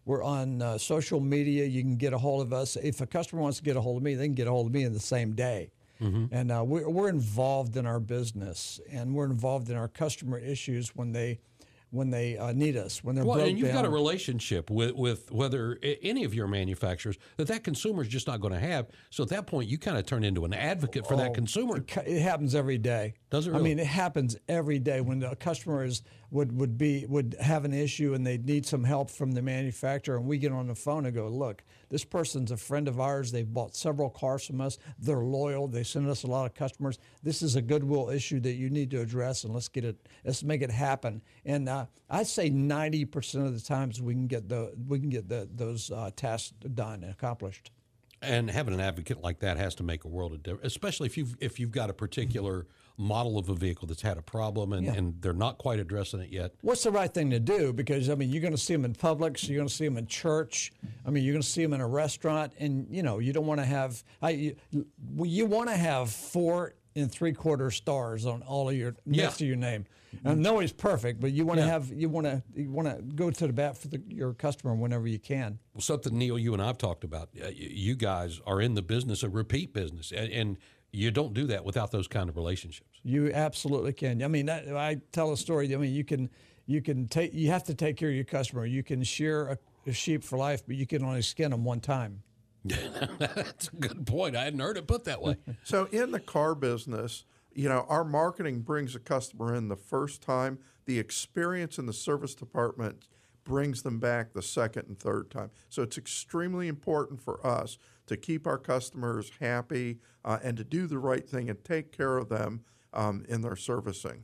Speaker 8: we're on uh, social media. You can get a hold of us. If a customer wants to get a hold of me, they can get a hold of me in the same day. Mm-hmm. And uh, we're, we're involved in our business, and we're involved in our customer issues when they when they uh, need us, when they're
Speaker 1: well,
Speaker 8: broke
Speaker 1: and you've
Speaker 8: down.
Speaker 1: got a relationship with, with whether any of your manufacturers that that consumer is just not going to have. So at that point, you kind of turn into an advocate for
Speaker 8: Oh,
Speaker 1: that consumer.
Speaker 8: It, it happens every day.
Speaker 1: Does it really?
Speaker 8: I mean, it happens every day when a customer is would would be would have an issue and they need some help from the manufacturer, and we get on the phone and go, look, this person's a friend of ours. They've bought several cars from us. They're loyal. They send us a lot of customers. This is a goodwill issue that you need to address, and let's get it. Let's make it happen. And uh, I'd say ninety percent of the times we can get the we can get the, those uh, tasks done and accomplished.
Speaker 1: And having an advocate like that has to make a world of difference, especially if you've if you've got a particular model of a vehicle that's had a problem and,
Speaker 8: Yeah.
Speaker 1: and they're not quite addressing it yet.
Speaker 8: What's the right thing to do? Because, I mean, you're going to see them in Publix, you're going to see them in church, I mean, you're going to see them in a restaurant, and, you know, you don't want to have, I, you, you want to have four and three quarter stars on all of your,
Speaker 1: Yeah.
Speaker 8: next to your name. And nobody's perfect, but you want to
Speaker 1: Yeah.
Speaker 8: have, you want to, you want to go to the bat for the, your customer whenever you can.
Speaker 1: Well, something, Neil, you and I have talked about. Uh, y- you guys are in the business of repeat business, and, and you don't do that without those kind of relationships.
Speaker 8: You absolutely can. I mean, that, I tell a story. I mean, you can, you can take, you have to take care of your customer. You can shear a, a sheep for life, but you can only skin them one time.
Speaker 1: That's a good point. I hadn't heard it put that way.
Speaker 9: So in the car business, you know, our marketing brings a customer in the first time. The experience in the service department brings them back the second and third time. So it's extremely important for us to keep our customers happy uh, and to do the right thing and take care of them um, in their servicing.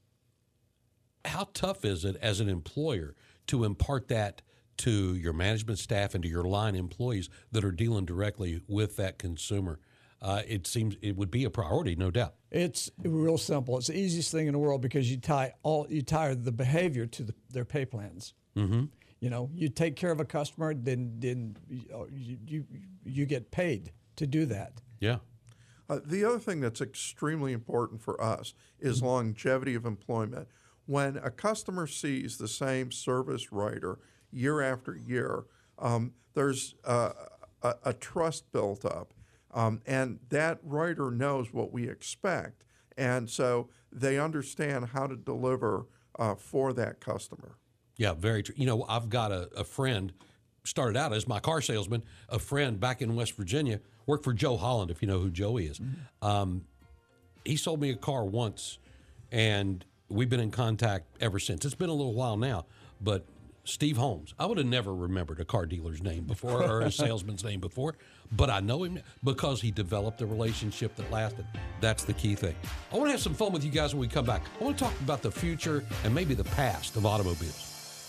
Speaker 1: How tough is it as an employer to impart that to your management staff and to your line employees that are dealing directly with that consumer? Uh, it seems it would be a priority, no doubt.
Speaker 8: It's real simple. It's the easiest thing in the world because you tie all you tie the behavior to the, their pay plans.
Speaker 1: Mm-hmm.
Speaker 8: You know, you take care of a customer, then then you you, you get paid to do that.
Speaker 1: Yeah.
Speaker 9: Uh, the other thing that's extremely important for us is longevity of employment. When a customer sees the same service writer year after year, um, there's uh, a, a trust built up. Um, and that writer knows what we expect. And so they understand how to deliver uh, for that customer.
Speaker 1: Yeah, very true. You know, I've got a, a friend, started out as my car salesman, a friend back in West Virginia, worked for Joe Holland, if you know who Joey is. Mm-hmm. Um, he sold me a car once, and we've been in contact ever since. It's been a little while now, but Steve Holmes, I would have never remembered a car dealer's name before or a salesman's name before, but I know him because he developed a relationship that lasted. That's the key thing. I want to have some fun with you guys when we come back. I want to talk about the future and maybe the past of automobiles.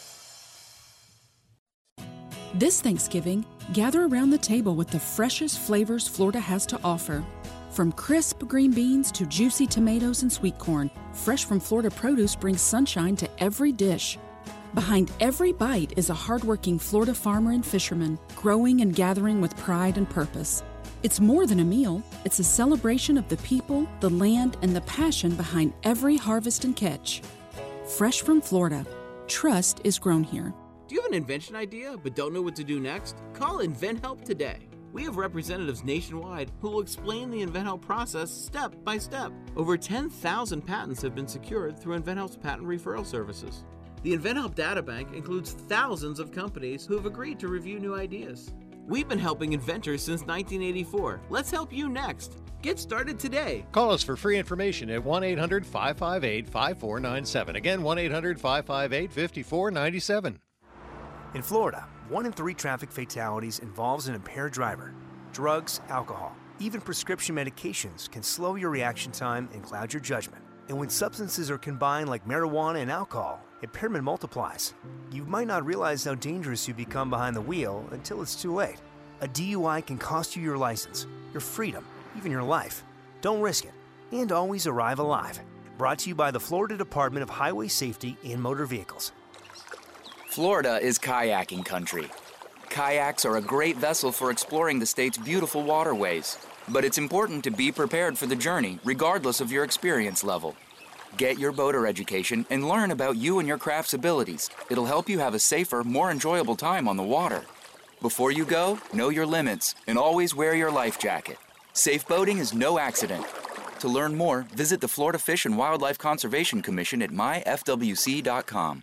Speaker 5: This Thanksgiving, gather around the table with the freshest flavors Florida has to offer. From crisp green beans to juicy tomatoes and sweet corn, fresh from Florida produce brings sunshine to every dish. Behind every bite is a hardworking Florida farmer and fisherman, growing and gathering with pride and purpose. It's more than a meal, it's a celebration of the people, the land, and the passion behind every harvest and catch. Fresh from Florida, trust is grown here.
Speaker 2: Do you have an invention idea but don't know what to do next? Call InventHelp today. We have representatives nationwide who will explain the InventHelp process step by step. Over ten thousand patents have been secured through InventHelp's patent referral services. The InventHelp Databank includes thousands of companies who have agreed to review new ideas. We've been helping inventors since nineteen eighty-four. Let's help you next. Get started today.
Speaker 3: Call us for free information at one eight hundred, five five eight, five four nine seven. Again, one eight hundred, five five eight, five four nine seven.
Speaker 23: In Florida, one in three traffic fatalities involves an impaired driver. Drugs, alcohol, even prescription medications can slow your reaction time and cloud your judgment. And when substances are combined like marijuana and alcohol, impairment multiplies. You might not realize how dangerous you become behind the wheel until it's too late. A D U I can cost you your license, your freedom, even your life. Don't risk it. And always arrive alive. Brought to you by the Florida Department of Highway Safety and Motor Vehicles.
Speaker 4: Florida is kayaking country. Kayaks are a great vessel for exploring the state's beautiful waterways, but it's important to be prepared for the journey, regardless of your experience level. Get your boater education and learn about you and your craft's abilities. It'll help you have a safer, more enjoyable time on the water. Before you go, know your limits and always wear your life jacket. Safe boating is no accident. To learn more, visit the Florida Fish and Wildlife Conservation Commission at my f w c dot com.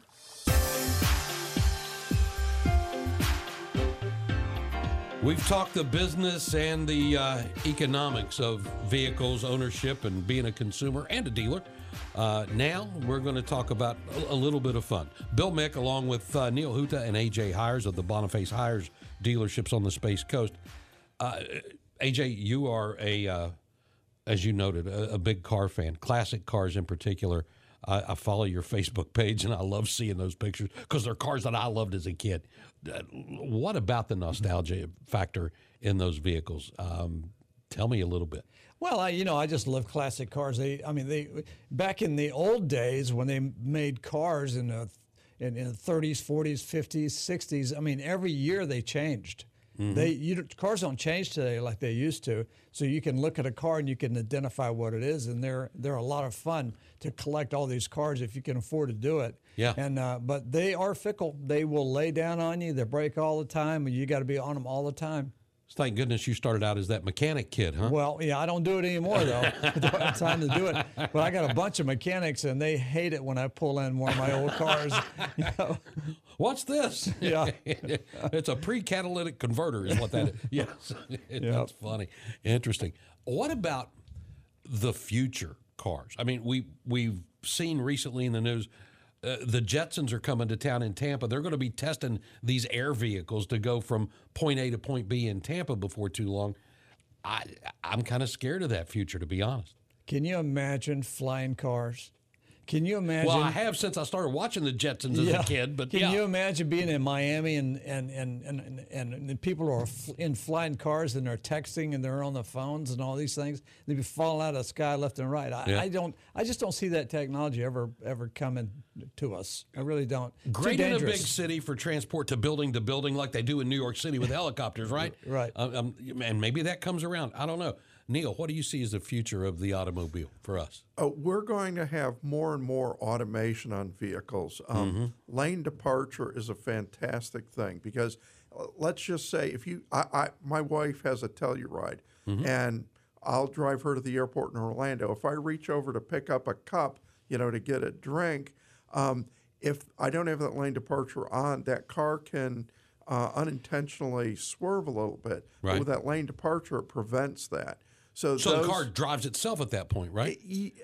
Speaker 1: We've talked the business and the uh, economics of vehicles ownership and being a consumer and a dealer. Uh, now we're going to talk about a, a little bit of fun. Bill Mick, along with uh, Neil Huta and A J Hires of the Boniface Hires dealerships on the Space Coast. Uh, A J, you are a, uh, as you noted, a, a big car fan, classic cars in particular. I, I follow your Facebook page, and I love seeing those pictures because they're cars that I loved as a kid. Uh, what about the nostalgia factor in those vehicles? Um, tell me a little bit.
Speaker 8: Well, I, you know, I just love classic cars. They, I mean, they back in the old days when they made cars in the in, in the thirties, forties, fifties, sixties. I mean, every year they changed. Mm-hmm. They you, cars don't change today like they used to. So you can look at a car and you can identify what it is, and they're they're a lot of fun to collect all these cars if you can afford to do it.
Speaker 1: Yeah.
Speaker 8: And uh, but they are fickle. They will lay down on you. They break all the time, and you got to be on them all the time.
Speaker 1: Thank goodness you started out as that mechanic kid, huh?
Speaker 8: Well, yeah, I don't do it anymore, though. I don't have time to do it. But I got a bunch of mechanics, and they hate it when I pull in one of my old cars. You know?
Speaker 1: What's this?
Speaker 8: Yeah.
Speaker 1: It's a pre-catalytic converter is what that is. Yes. It,
Speaker 8: Yep.
Speaker 1: That's funny. Interesting. What about the future cars? I mean, we, we've seen recently in the news, Uh, the Jetsons are coming to town in Tampa. They're going to be testing these air vehicles to go from point A to point B in Tampa before too long. I, I'm kind of scared of that future, to be honest.
Speaker 8: Can you imagine flying cars? Can you imagine?
Speaker 1: Well, I have since I started watching the Jetsons as
Speaker 8: Yeah.
Speaker 1: a kid. But
Speaker 8: can
Speaker 1: yeah.
Speaker 8: you imagine being in Miami and and and and, and, and the people are f- in flying cars and they're texting and they're on the phones and all these things? They'd be falling out of the sky left and right. I,
Speaker 1: Yeah.
Speaker 8: I don't. I just don't see that technology ever ever coming to us. I really don't.
Speaker 1: Great
Speaker 8: Too
Speaker 1: in a
Speaker 8: dangerous.
Speaker 1: big city for transport to building to building like they do in New York City with helicopters, right?
Speaker 8: Right.
Speaker 1: Um, um, and maybe that comes around. I don't know. Neil, what do you see as the future of the automobile for us?
Speaker 9: Uh, we're going to have more and more automation on vehicles. Um,
Speaker 1: Mm-hmm.
Speaker 9: Lane departure is a fantastic thing because uh, let's just say if you, I, I my wife has a Telluride,
Speaker 1: Mm-hmm.
Speaker 9: and I'll drive her to the airport in Orlando. If I reach over to pick up a cup, you know, to get a drink, um, if I don't have that lane departure on, that car can uh, unintentionally swerve a little bit. But
Speaker 1: Right.
Speaker 9: with that lane departure, it prevents that. So,
Speaker 1: So
Speaker 9: those,
Speaker 1: the car drives itself at that point, right?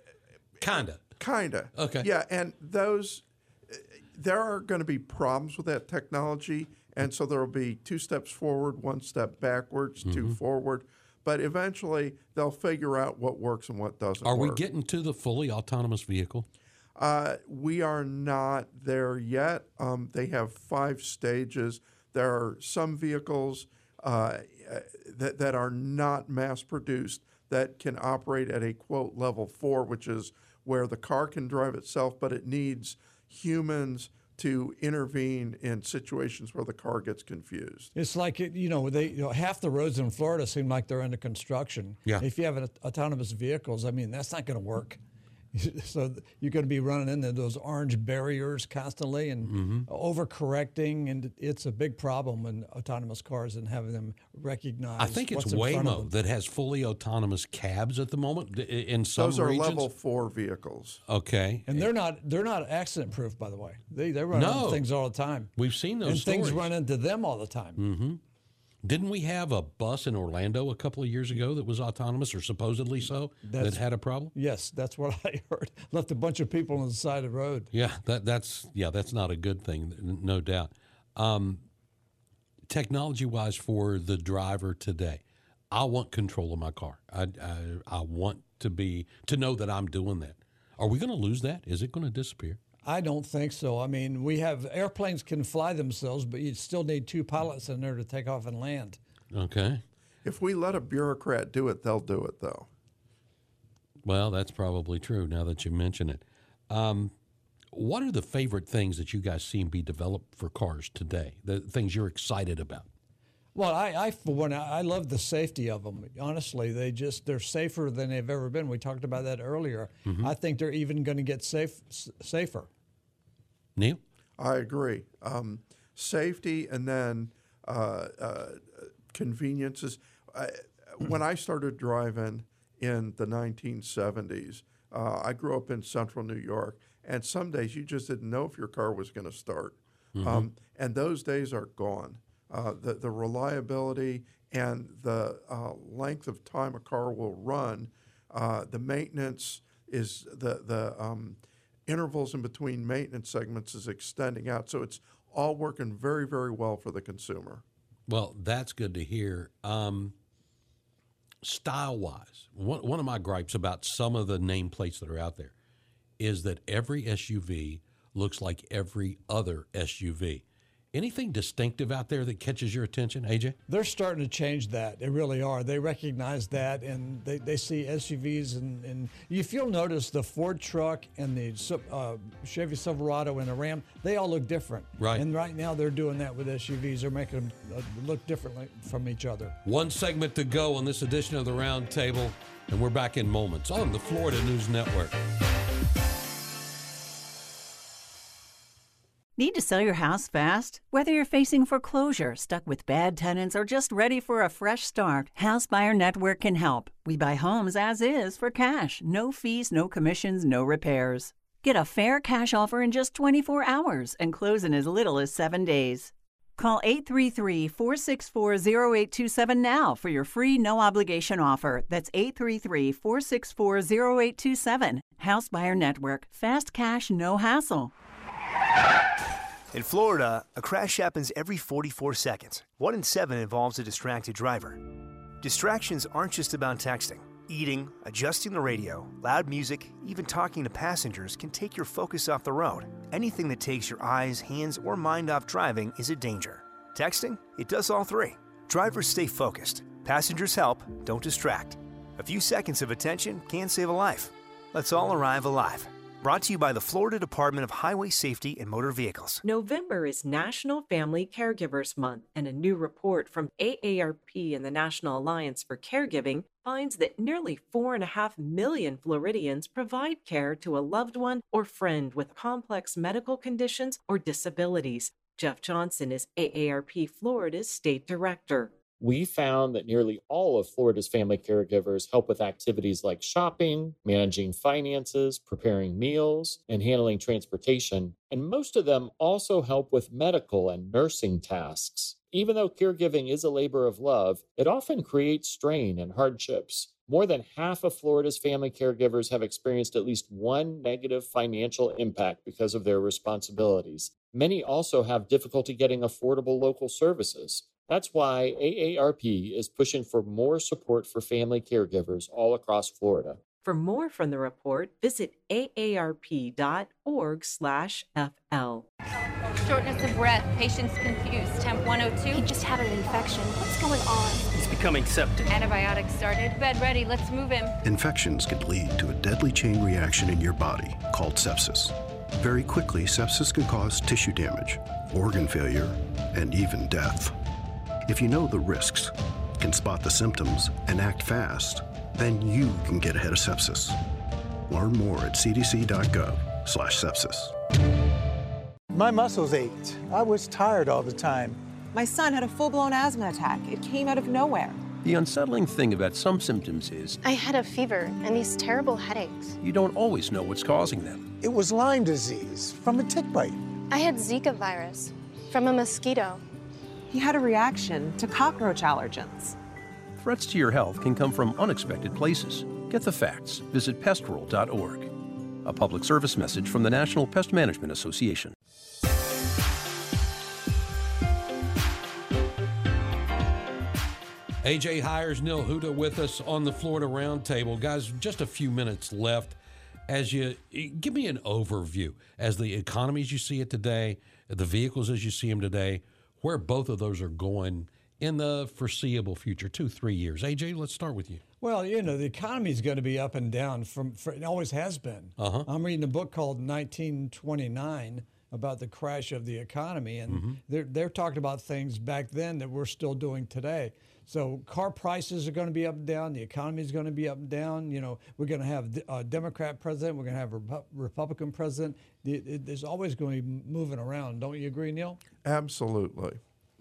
Speaker 1: Kinda.
Speaker 9: Kinda.
Speaker 1: Okay.
Speaker 9: Yeah, and those, there are going to be problems with that technology, and so there will be two steps forward, one step backwards, two
Speaker 1: Mm-hmm.
Speaker 9: forward. But eventually, they'll figure out what works and what doesn't
Speaker 1: Are we
Speaker 9: work.
Speaker 1: getting to the fully autonomous vehicle?
Speaker 9: Uh, we are not there yet. Um, they have five stages. There are some vehicles uh, that, that are not mass produced that can operate at a, quote, level four, which is where the car can drive itself, but it needs humans to intervene in situations where the car gets confused.
Speaker 8: It's like, it, you know, they you know, half the roads in Florida seem like they're under construction.
Speaker 9: Yeah.
Speaker 8: If you have an, autonomous vehicles, I mean, that's not going to work. So you're going to be running into those orange barriers constantly and
Speaker 1: Mm-hmm.
Speaker 8: overcorrecting, and it's a big problem in autonomous cars and having them recognize.
Speaker 1: I think it's
Speaker 8: what's in front of
Speaker 1: Waymo
Speaker 8: them.
Speaker 1: that has fully autonomous cabs at the moment i- in some
Speaker 9: Those are
Speaker 1: regions.
Speaker 9: level four vehicles.
Speaker 1: Okay.
Speaker 8: And they're not they're not accident proof, by the way. They they run
Speaker 1: No.
Speaker 8: into things all the time.
Speaker 1: We've seen those
Speaker 8: and
Speaker 1: stories.
Speaker 8: things run into them all the time.
Speaker 1: Mm-hmm. Didn't we have a bus in Orlando a couple of years ago that was autonomous, or supposedly so,
Speaker 8: That's-
Speaker 1: that had a problem?
Speaker 8: Yes, that's what I heard. Left a bunch of people on the side of the road.
Speaker 1: Yeah, that that's yeah, that's not a good thing, n- no doubt. Um, technology-wise, for the driver today, I want control of my car. I, I I want to be to know that I'm doing that. Are we going to lose that? Is it going to disappear?
Speaker 8: I don't think so. I mean, we have airplanes can fly themselves, but you still need two pilots in there to take off and land.
Speaker 1: Okay.
Speaker 9: If we let a bureaucrat do it, they'll do it, though.
Speaker 1: Well, that's probably true now that you mention it. Um, what are the favorite things that you guys see be developed for cars today? The things you're excited about?
Speaker 8: Well, I, I for one, I love the safety of them. Honestly, they just they're safer than they've ever been. We talked about that earlier.
Speaker 1: Mm-hmm.
Speaker 8: I think they're even going to get safe s- safer.
Speaker 1: Neil?
Speaker 9: I agree. Um, safety and then uh, uh, conveniences. I, when I started driving in the nineteen seventies, uh, I grew up in central New York, and some days you just didn't know if your car was going to start.
Speaker 1: Mm-hmm.
Speaker 9: Um, and those days are gone. Uh, the, the reliability and the uh, length of time a car will run, uh, the maintenance is, the, the um, intervals in between maintenance segments is extending out. So it's all working very, very well for the consumer.
Speaker 1: Well, that's good to hear. Um, style-wise, one, one of my gripes about some of the nameplates that are out there is that every S U V looks like every other S U V. Anything distinctive out there that catches your attention, A J?
Speaker 8: They're starting to change that. They really are. They recognize that, and they, they see S U Vs. And, and if you'll notice, the Ford truck and the uh, Chevy Silverado and the Ram, they all look different.
Speaker 1: Right.
Speaker 8: And right now they're doing that with S U Vs. They're making them uh, look differently from each other.
Speaker 1: One segment to go on this edition of the Round Table, and we're back in moments on the Florida News Network.
Speaker 6: Need to sell your house fast? Whether you're facing foreclosure, stuck with bad tenants, or just ready for a fresh start, House Buyer Network can help. We buy homes as is for cash. No fees, no commissions, no repairs. Get a fair cash offer in just twenty-four hours and close in as little as seven days. Call eight three three, four six four, zero eight two seven now for your free no-obligation offer. That's eight three three, four six four, zero eight two seven. House Buyer Network. Fast cash, no hassle.
Speaker 23: In Florida, a crash happens every forty-four seconds. One in seven involves a distracted driver. Distractions aren't just about texting. Eating, adjusting the radio, loud music, even talking to passengers can take your focus off the road. Anything that takes your eyes, hands, or mind off driving is a danger. Texting? It does all three. Drivers stay focused. Passengers help, don't distract. A few seconds of attention can save a life. Let's all arrive alive. Brought to you by the Florida Department of Highway Safety and Motor Vehicles.
Speaker 14: November is National Family Caregivers Month, and a new report from A A R P and the National Alliance for Caregiving finds that nearly four and a half million Floridians provide care to a loved one or friend with complex medical conditions or disabilities. Jeff Johnson is A A R P Florida's state director.
Speaker 15: We found that nearly all of Florida's family caregivers help with activities like shopping, managing finances, preparing meals, and handling transportation. And most of them also help with medical and nursing tasks. Even though caregiving is a labor of love, it often creates strain and hardships. More than half of Florida's family caregivers have experienced at least one negative financial impact because of their responsibilities. Many also have difficulty getting affordable local services. That's why A A R P is pushing for more support for family caregivers all across Florida.
Speaker 14: For more from the report, visit A A R P dot org slash F L.
Speaker 10: Shortness of breath, patient's confused, temp one oh two. He just had an infection. What's going on?
Speaker 11: He's becoming septic.
Speaker 10: Antibiotics started. Bed ready, let's move him.
Speaker 20: Infections can lead to a deadly chain reaction in your body called sepsis. Very quickly, sepsis can cause tissue damage, organ failure, and even death. If you know the risks, can spot the symptoms, and act fast, then you can get ahead of sepsis. Learn more at c d c dot gov slash sepsis.
Speaker 24: My muscles ached. I was tired all the time.
Speaker 25: My son had a full-blown asthma attack. It came out of nowhere.
Speaker 26: The unsettling thing about some symptoms is
Speaker 10: I had a fever and these terrible headaches.
Speaker 26: you don't always know what's causing them.
Speaker 24: It was Lyme disease from a tick bite.
Speaker 10: I had Zika virus from a mosquito.
Speaker 25: He had a reaction to cockroach allergens.
Speaker 26: Threats to your health can come from unexpected places. Get the facts. Visit pest roll dot org. A public service message from the National Pest Management Association.
Speaker 1: A J hires Neil Huda with us on the Florida Roundtable. Guys, just a few minutes left. As you give me an overview as the economies you see it today, the vehicles as you see them today, where both of those are going in the foreseeable future, two, three years. A J, let's start with you.
Speaker 8: Well, you know, the economy is going to be up and down from, from it always has been.
Speaker 1: Uh-huh.
Speaker 8: I'm reading a book called nineteen twenty-nine, about the crash of the economy, and
Speaker 1: Mm-hmm.
Speaker 8: they're they're talking about things back then that we're still doing today. So car prices are going to be up and down. The economy is going to be up and down. You know, we're going to have a Democrat president. We're going to have a Repu- Republican president. It, it, there's always going to be moving around. Don't you agree, Neil?
Speaker 9: Absolutely.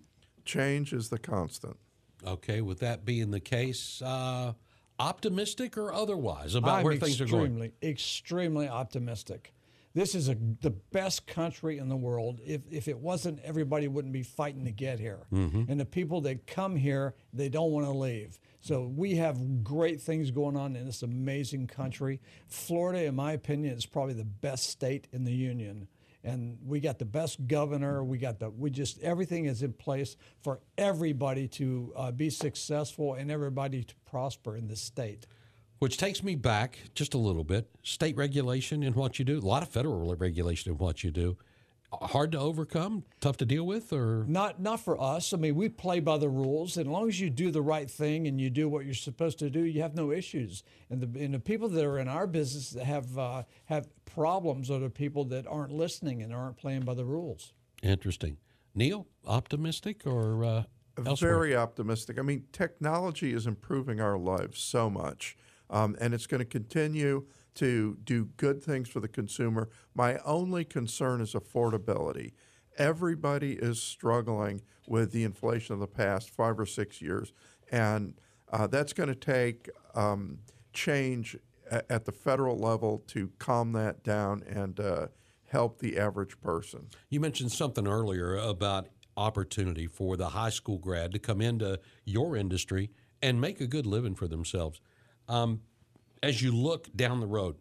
Speaker 9: Change is the constant.
Speaker 1: Okay, with that being the case, uh, optimistic or otherwise about
Speaker 8: I'm
Speaker 1: where things are going?
Speaker 8: extremely, extremely optimistic. This is a, the best country in the world. If, if it wasn't, everybody wouldn't be fighting to get here.
Speaker 1: Mhm.
Speaker 8: And the people that come here, they don't want to leave. So we have great things going on in this amazing country. Florida, in my opinion, is probably the best state in the union. And we got the best governor. We got the, we just, everything is in place for everybody to uh, be successful and everybody to prosper in this state.
Speaker 1: Which takes me back just a little bit. State regulation in what you do, a lot of federal regulation in what you do. Hard to overcome, tough to deal with, or
Speaker 8: Not not for us. I mean, we play by the rules, and as long as you do the right thing and you do what you're supposed to do, you have no issues. And the and the people that are in our business that have uh, have problems are the people that aren't listening and aren't playing by the rules.
Speaker 1: Interesting. Neil, optimistic or uh, elsewhere?
Speaker 9: Very optimistic. I mean, technology is improving our lives so much, um, and it's going to continue to do good things for the consumer. My only concern is affordability. Everybody is struggling with the inflation of the past five or six years, and uh, that's going to take um, change at, at the federal level to calm that down and uh, help the average person.
Speaker 1: You mentioned something earlier about opportunity for the high school grad to come into your industry and make a good living for themselves. Um, as you look down the road,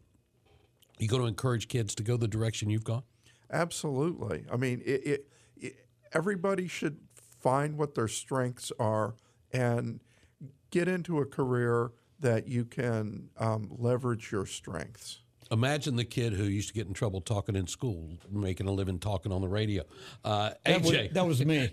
Speaker 1: you going to encourage kids to go the direction you've gone?
Speaker 9: Absolutely. I mean, it, it, it, everybody should find what their strengths are and get into a career that you can um, leverage your strengths.
Speaker 1: Imagine the kid who used to get in trouble talking in school, making a living talking on the radio. Uh,
Speaker 8: That was,
Speaker 1: A J.
Speaker 8: that was me.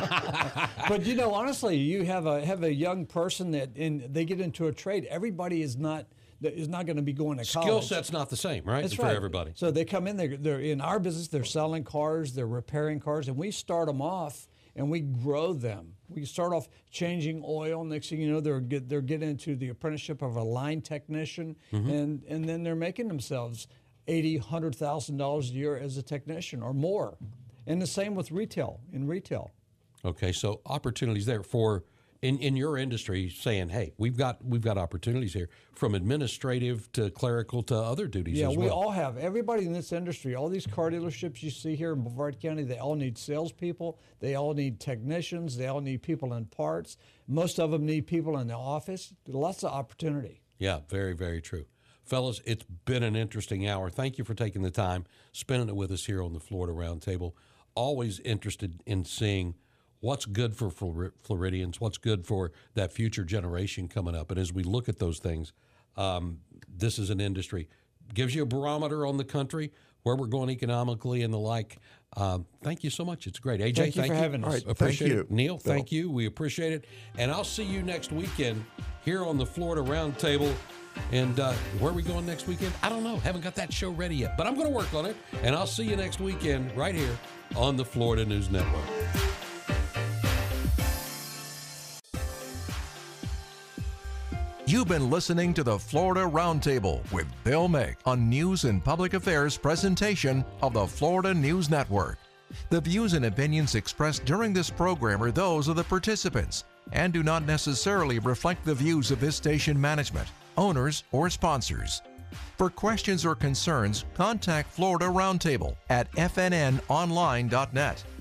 Speaker 8: But you know, honestly, you have a have a young person that in they get into a trade. Everybody is not is not going to be going to college.
Speaker 1: Skill set's not the same, right?
Speaker 8: That's
Speaker 1: for
Speaker 8: right.
Speaker 1: everybody.
Speaker 8: So they come in. They're, they're in our business. They're selling cars. They're repairing cars, and we start them off and we grow them. We start off changing oil. Next thing you know, they're get, they're getting into the apprenticeship of a line technician,
Speaker 1: Mm-hmm.
Speaker 8: and and then they're making themselves eighty, hundred thousand dollars a year as a technician or more. And the same with retail. In retail.
Speaker 1: Okay, so opportunities there for in, in your industry saying, hey, we've got we've got opportunities here from administrative to clerical to other duties
Speaker 8: Yeah,
Speaker 1: as
Speaker 8: we
Speaker 1: well.
Speaker 8: all have. Everybody in this industry, all these car dealerships you see here in Brevard County, they all need salespeople. They all need technicians. They all need people in parts. Most of them need people in the office. Lots of opportunity.
Speaker 1: Yeah, very, very true. Fellas, it's been an interesting hour. Thank you for taking the time, spending it with us here on the Florida Roundtable. Always interested in seeing what's good for Flor- Floridians, what's good for that future generation coming up. And as we look at those things, um, this is an industry. Gives you a barometer on the country, where we're going economically and the like. Um, thank you so much. It's great. A J,
Speaker 8: Thank you
Speaker 1: thank
Speaker 8: for
Speaker 1: you.
Speaker 8: having us.
Speaker 9: All right,
Speaker 1: Appreciate
Speaker 9: thank
Speaker 1: it.
Speaker 9: you,
Speaker 1: Neil,
Speaker 9: Bill.
Speaker 1: thank you. We appreciate it. And I'll see you next weekend here on the Florida Roundtable. And uh, where are we going next weekend? I don't know. Haven't got that show ready yet, but I'm going to work on it. And I'll see you next weekend right here on the Florida News Network.
Speaker 7: You've been listening to the Florida Roundtable with Bill Mick on News and Public Affairs presentation of the Florida News Network. The views and opinions expressed during this program are those of the participants and do not necessarily reflect the views of this station management, owners, or sponsors. For questions or concerns, contact Florida Roundtable at f n n online dot net.